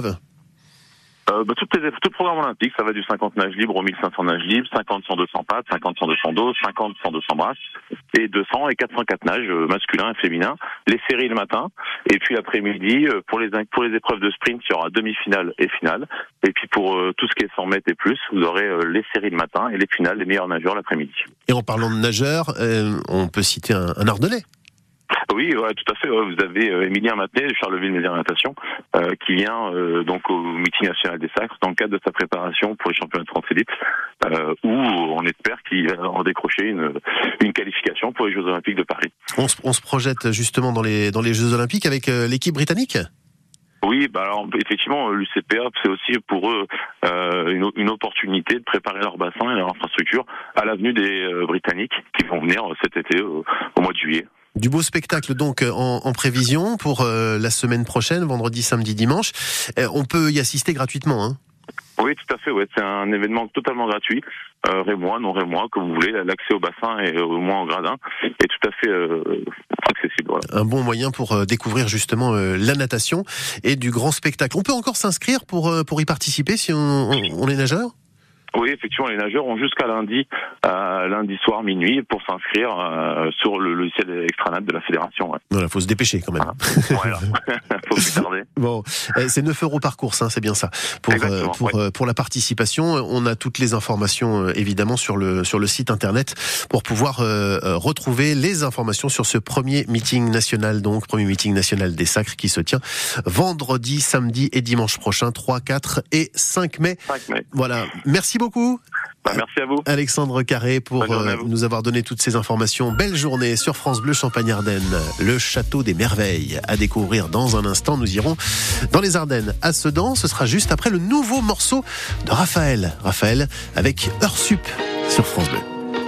Euh, bah, toutes les, tout le programme olympique, ça va du cinquante nages libres au mille cinq cents nages libres, cinquante cent deux cents pattes, cinquante cent deux cents dos, cinquante cent deux cents brasses, et deux cents et quatre cent quatre nages euh, masculins et féminins. Les séries le matin, et puis l'après-midi, euh, pour les pour les épreuves de sprint, il y aura demi-finale et finale. Et puis pour euh, tout ce qui est cent mètres et plus, vous aurez euh, les séries le matin et les finales, les meilleurs nageurs l'après-midi. Et en parlant de nageurs, euh, on peut citer un, un Ardennais. Oui, ouais, tout à fait. Ouais. Vous avez euh, Émilien Matenet de Charleville Mézières Natation euh, qui vient euh, donc au meeting national des sacres dans le cadre de sa préparation pour les championnats de France élite, euh, où on espère qu'il va en décrocher une, une qualification pour les Jeux Olympiques de Paris. On se, on se projette justement dans les dans les Jeux Olympiques avec euh, l'équipe britannique. Oui, bah alors effectivement, l'U C P A, c'est aussi pour eux euh, une, une opportunité de préparer leur bassin et leur infrastructure à l'avenue des euh, Britanniques qui vont venir cet été euh, au mois de juillet. Du beau spectacle donc en, en prévision pour euh, la semaine prochaine, vendredi, samedi, dimanche. Euh, on peut y assister gratuitement, hein ? Oui, tout à fait. Ouais, c'est un événement totalement gratuit, euh, rémois, non rémois, comme vous voulez. L'accès au bassin est au moins au gradin est tout à fait euh, accessible. Voilà. Un bon moyen pour euh, découvrir justement euh, la natation et du grand spectacle. On peut encore s'inscrire pour euh, pour y participer si on, on, on est nageur ? Oui, effectivement, les nageurs ont jusqu'à lundi, euh, lundi soir minuit, pour s'inscrire euh, sur le logiciel Extranat de la fédération. Ouais. Voilà, faut se dépêcher quand même. Voilà, faut plus tarder. Bon, c'est neuf euros par course, hein, c'est bien ça. Pour euh, pour ouais. euh, pour la participation, on a toutes les informations euh, évidemment sur le sur le site internet pour pouvoir euh, retrouver les informations sur ce premier meeting national, donc premier meeting national des sacres qui se tient vendredi, samedi et dimanche prochain, trois, quatre et cinq mai. cinq mai. Voilà, merci beaucoup. Bah, merci à vous. Alexandre Carré pour euh, nous avoir donné toutes ces informations. Belle journée sur France Bleu Champagne-Ardenne. Le château des merveilles à découvrir dans un instant. Nous irons dans les Ardennes à Sedan. Ce sera juste après le nouveau morceau de Raphaël. Raphaël avec Heure Sup sur France Bleu.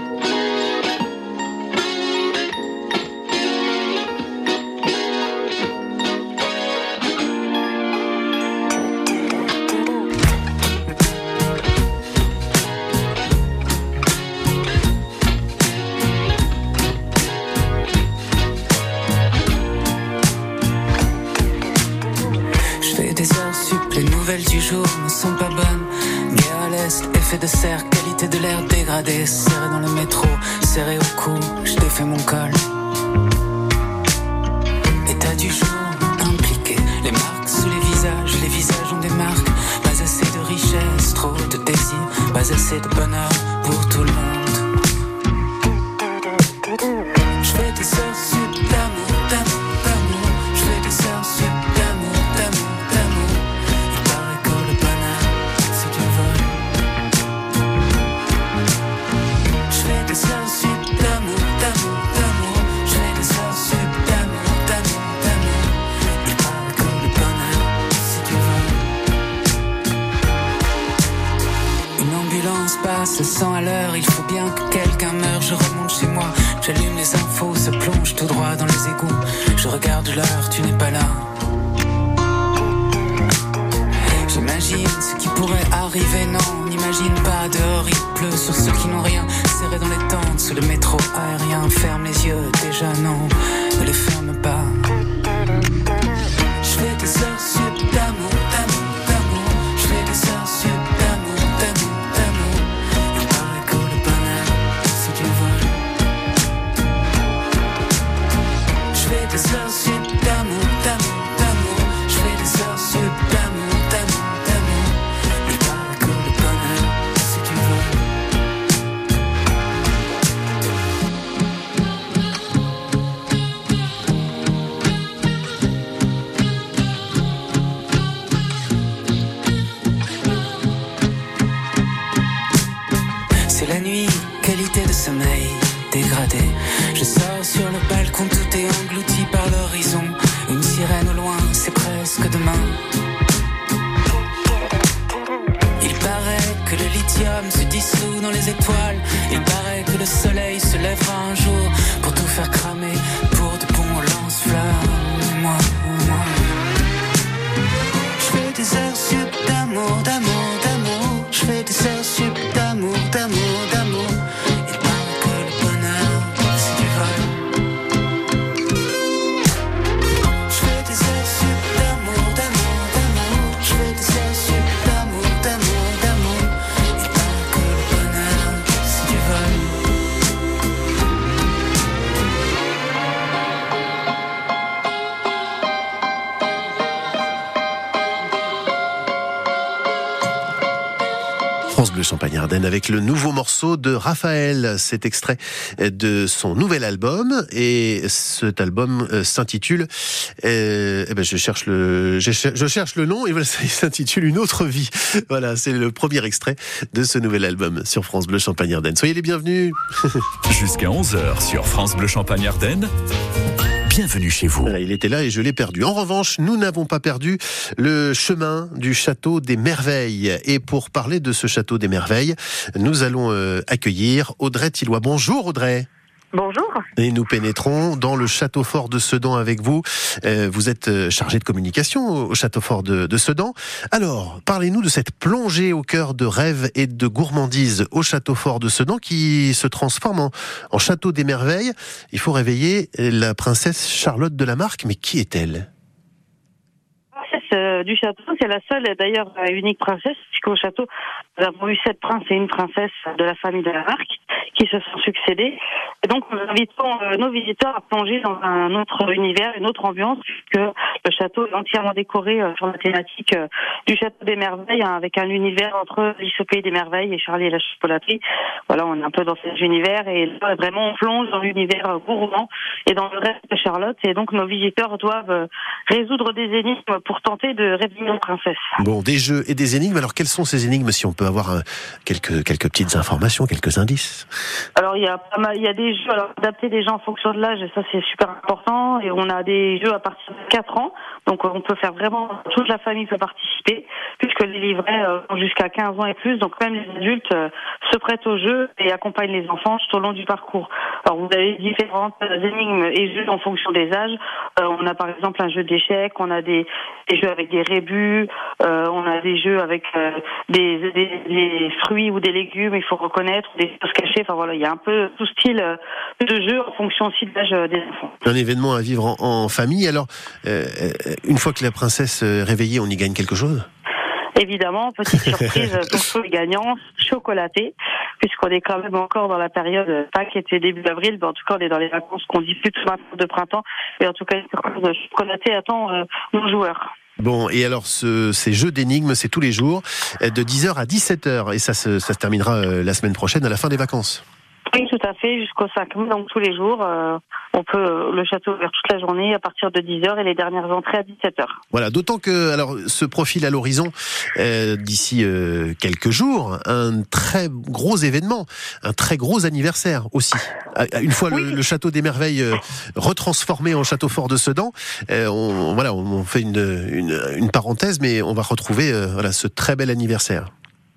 Du jour ne sont pas bonnes. Guerre à l'est, effet de serre, qualité de l'air dégradée. Serré dans le métro, serré au cou, je défais mon col. État du jour impliqué, les marques sous les passe à cent à l'heure, il faut bien que quelqu'un meure. Je remonte chez moi, j'allume les infos, se plonge tout droit dans les égouts. Je regarde l'heure, tu n'es pas là. J'imagine ce qui pourrait arriver, non, n'imagine pas. Dehors il pleut sur ceux qui n'ont rien, serrés dans les tentes, sous le métro aérien. Ferme les yeux, déjà non, ne les ferme pas. Je fais des heures sup d'amour, d'amour, d'amour. Je fais des heures sup d'amour, d'amour, d'amour. Il paraît que le bonheur, c'est du vol. Je fais des heures sup d'amour, d'amour, d'amour. Je fais des heures sup d'amour, d'amour, d'amour. Il paraît que le bonheur, c'est du vol. C'est la nuit, qualité de sommeil dégradée. Je sors sur le balcon, tout est englouti par l'horizon. Une sirène au loin, c'est presque demain. Il paraît que le lithium se dissout dans les étoiles. Il paraît que le soleil se lèvera un jour pour tout faire cramer, pour de bons lance-flammes. Et moi, moi, je fais des heures sup d'amour, d'amour, d'amour. Je fais des heures sup d'amour, d'amour, d'amour. Il paraît que le bonheur, c'est du vol. Je fais des heures sup d'amour, d'amour, d'amour. Je fais des heures sup d'amour, d'amour, d'amour. Il paraît que le bonheur, c'est du vol. France Bleu Champagne-Ardenne avec le nouveau morceau de Raphaël. C'est extrait de son nouvel album et cet album euh, s'intitule euh, eh ben je cherche le je, cher- je cherche le nom et voilà, ça il s'intitule Une autre vie. Voilà, c'est le premier extrait de ce nouvel album sur France Bleu Champagne-Ardenne. Soyez les bienvenus. Jusqu'à onze heures sur France Bleu Champagne-Ardenne. Bienvenue chez vous. Voilà, il était là et je l'ai perdu. En revanche, nous n'avons pas perdu le chemin du Château des Merveilles. Et pour parler de ce Château des Merveilles, nous allons euh, accueillir Audrey Tilloy. Bonjour Audrey. Bonjour. Et nous pénétrons dans le château fort de Sedan avec vous. Euh, vous êtes chargé de communication au château fort de, de Sedan. Alors, parlez-nous de cette plongée au cœur de rêves et de gourmandise au château fort de Sedan qui se transforme en, en château des merveilles. Il faut réveiller la princesse Charlotte de la Marque. Mais qui est-elle ? Euh, du château, c'est la seule et d'ailleurs euh, unique princesse, puisqu'au château, nous avons eu sept princes et une princesse de la famille de la Marque qui se sont succédés. Et donc, nous invitons euh, nos visiteurs à plonger dans un autre univers, une autre ambiance, puisque le château est entièrement décoré euh, sur la thématique euh, du Château des Merveilles, hein, avec un univers entre Alice au Pays des Merveilles et Charlie et la chocolaterie. Voilà, on est un peu dans cet univers et là, vraiment, on plonge dans l'univers euh, gourmand et dans le rêve de Charlotte. Et donc, nos visiteurs doivent euh, résoudre des énigmes pour tenter de réveiller une princesse. Bon, des jeux et des énigmes. Alors, quelles sont ces énigmes, si on peut avoir euh, quelques, quelques petites informations, quelques indices? Alors, il y a pas mal, il y a des jeux, alors, adaptés déjà en fonction de l'âge, et ça, c'est super important. Et on a des jeux à partir de quatre ans. Donc, on peut faire vraiment, toute la famille peut participer, puisque les livrets euh, ont jusqu'à quinze ans et plus. Donc, même les adultes euh, se prêtent au jeu et accompagnent les enfants tout au long du parcours. Alors, vous avez différentes énigmes et jeux en fonction des âges. Euh, on a par exemple un jeu d'échecs, on a des, des jeux avec des rébus, euh, on a des jeux avec euh, des, des, des fruits ou des légumes, il faut reconnaître, des choses cachées. Enfin voilà, il y a un peu tout style de jeu en fonction aussi de l'âge des enfants. Un événement à vivre en, en famille. Alors, euh, une fois que la princesse est réveillée, on y gagne quelque chose ? Évidemment, petite surprise pour tous les gagnants, chocolaté, puisqu'on est quand même encore dans la période Pâques, était début d'avril, mais en tout cas on est dans les vacances qu'on dit plus de de printemps, et en tout cas une surprise chocolaté attend euh, nos joueurs. Bon, et alors ce, ces jeux d'énigmes, c'est tous les jours, de dix heures à dix-sept heures, et ça se, ça se terminera euh, la semaine prochaine à la fin des vacances. Oui, tout à fait, jusqu'au cinq mai, donc tous les jours. Euh, on peut, euh, le château ouvert toute la journée à partir de dix heures et les dernières entrées à dix-sept heures. Voilà, d'autant que, alors, se profile à l'horizon, euh, d'ici euh, quelques jours, un très gros événement, un très gros anniversaire aussi. Une fois oui. le, le château des merveilles euh, retransformé en château fort de Sedan, euh, on, voilà, on fait une, une, une parenthèse, mais on va retrouver euh, voilà, ce très bel anniversaire. Oui, oui,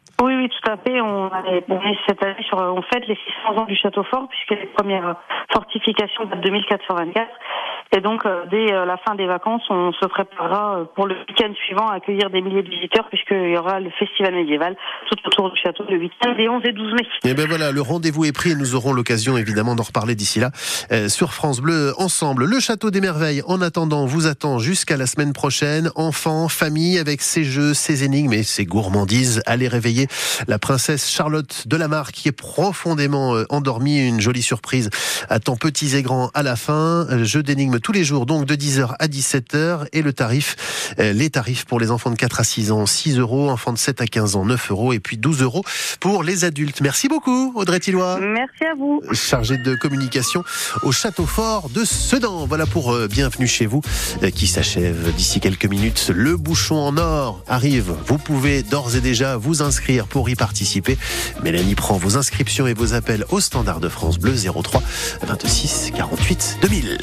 oui, tout à fait. On, avait, on est cette année sur, on fête les six cents ans du château fort puisque les premières fortifications datent de mille quatre cent vingt-quatre. Et donc, euh, dès euh, la fin des vacances, on se préparera euh, pour le week-end suivant à accueillir des milliers de visiteurs puisqu'il y aura le festival médiéval tout autour du château le week-end des onze et douze mai. Et ben voilà, le rendez-vous est pris et nous aurons l'occasion évidemment d'en reparler d'ici là euh, sur France Bleu ensemble. Le Château des Merveilles, en attendant, vous attend jusqu'à la semaine prochaine. Enfants, famille, avec ses jeux, ses énigmes et ses gourmandises. Allez réveiller la princesse Charlotte de la Marque qui est profondément euh, endormie. Une jolie surprise attend petits et grands à la fin. Euh, jeu d'énigmes tous les jours, donc de dix heures à dix-sept heures. Et le tarif, euh, les tarifs pour les enfants de quatre à six ans, six euros. Enfants de sept à quinze ans, neuf euros. Et puis douze euros pour les adultes. Merci beaucoup, Audrey Tilloy. Merci à vous. Chargée de communication au Château Fort de Sedan. Voilà pour euh, Bienvenue chez vous, euh, qui s'achève d'ici quelques minutes. Le bouchon en or arrive. Vous pouvez d'ores et déjà vous inscrire pour y participer. Mélanie prend vos inscriptions et vos appels au standard de France Bleu zéro trois vingt-six quarante-huit deux mille.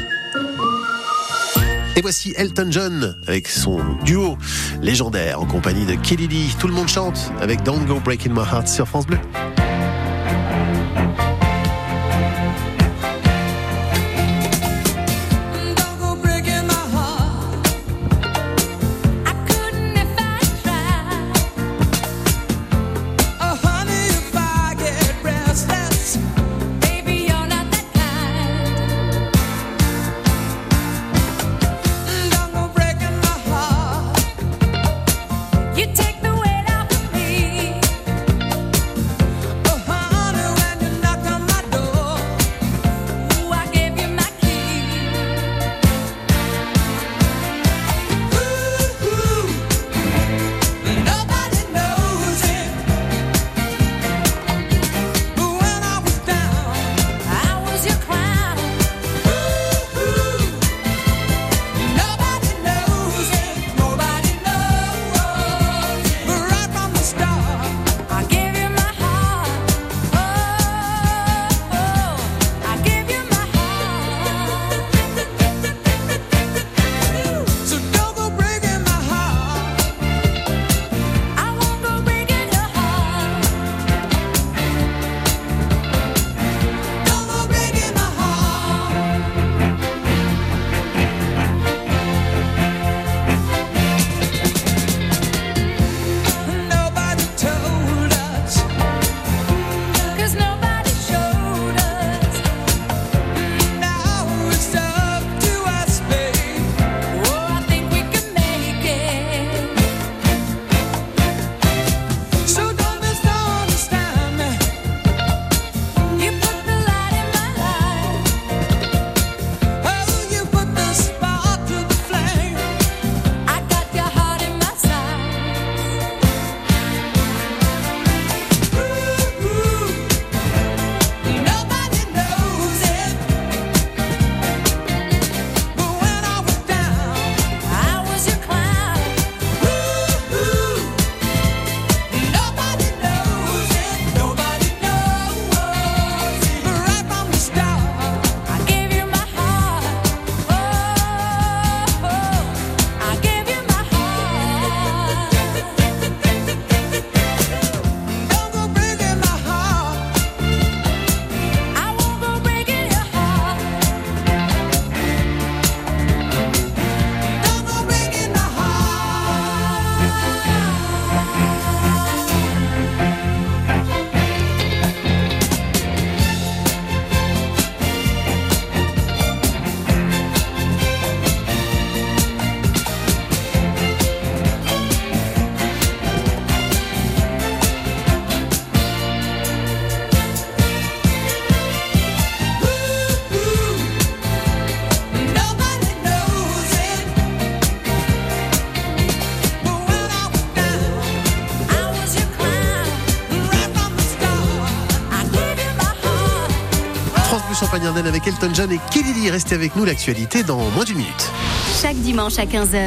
Et voici Elton John avec son duo légendaire en compagnie de Kelly Lee. Tout le monde chante avec Don't Go Breaking My Heart sur France Bleu. Champagne-Ardenne avec Elton John et Kelly Lee. Restez avec nous, l'actualité dans moins d'une minute. Chaque dimanche à quinze heures,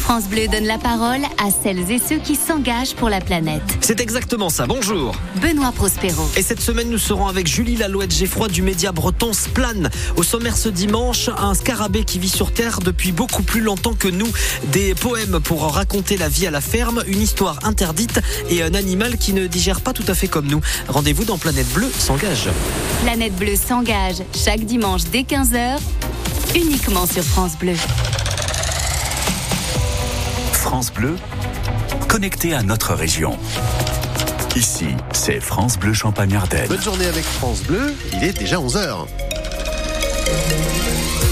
France Bleu donne la parole à celles et ceux qui s'engagent pour la planète. C'est exactement ça, bonjour. Benoît Prospero. Et cette semaine, nous serons avec Julie Lalouette-Geffroy du média breton Splane. Au sommaire ce dimanche, un scarabée qui vit sur Terre depuis beaucoup plus longtemps que nous. Des poèmes pour raconter la vie à la ferme, une histoire interdite et un animal qui ne digère pas tout à fait comme nous. Rendez-vous dans Planète Bleue s'engage. Planète Bleue s'engage chaque dimanche dès quinze heures, uniquement sur France Bleu. France Bleu, connecté à notre région. Ici, c'est France Bleu Champagne-Ardenne. Bonne journée avec France Bleu, il est déjà onze heures.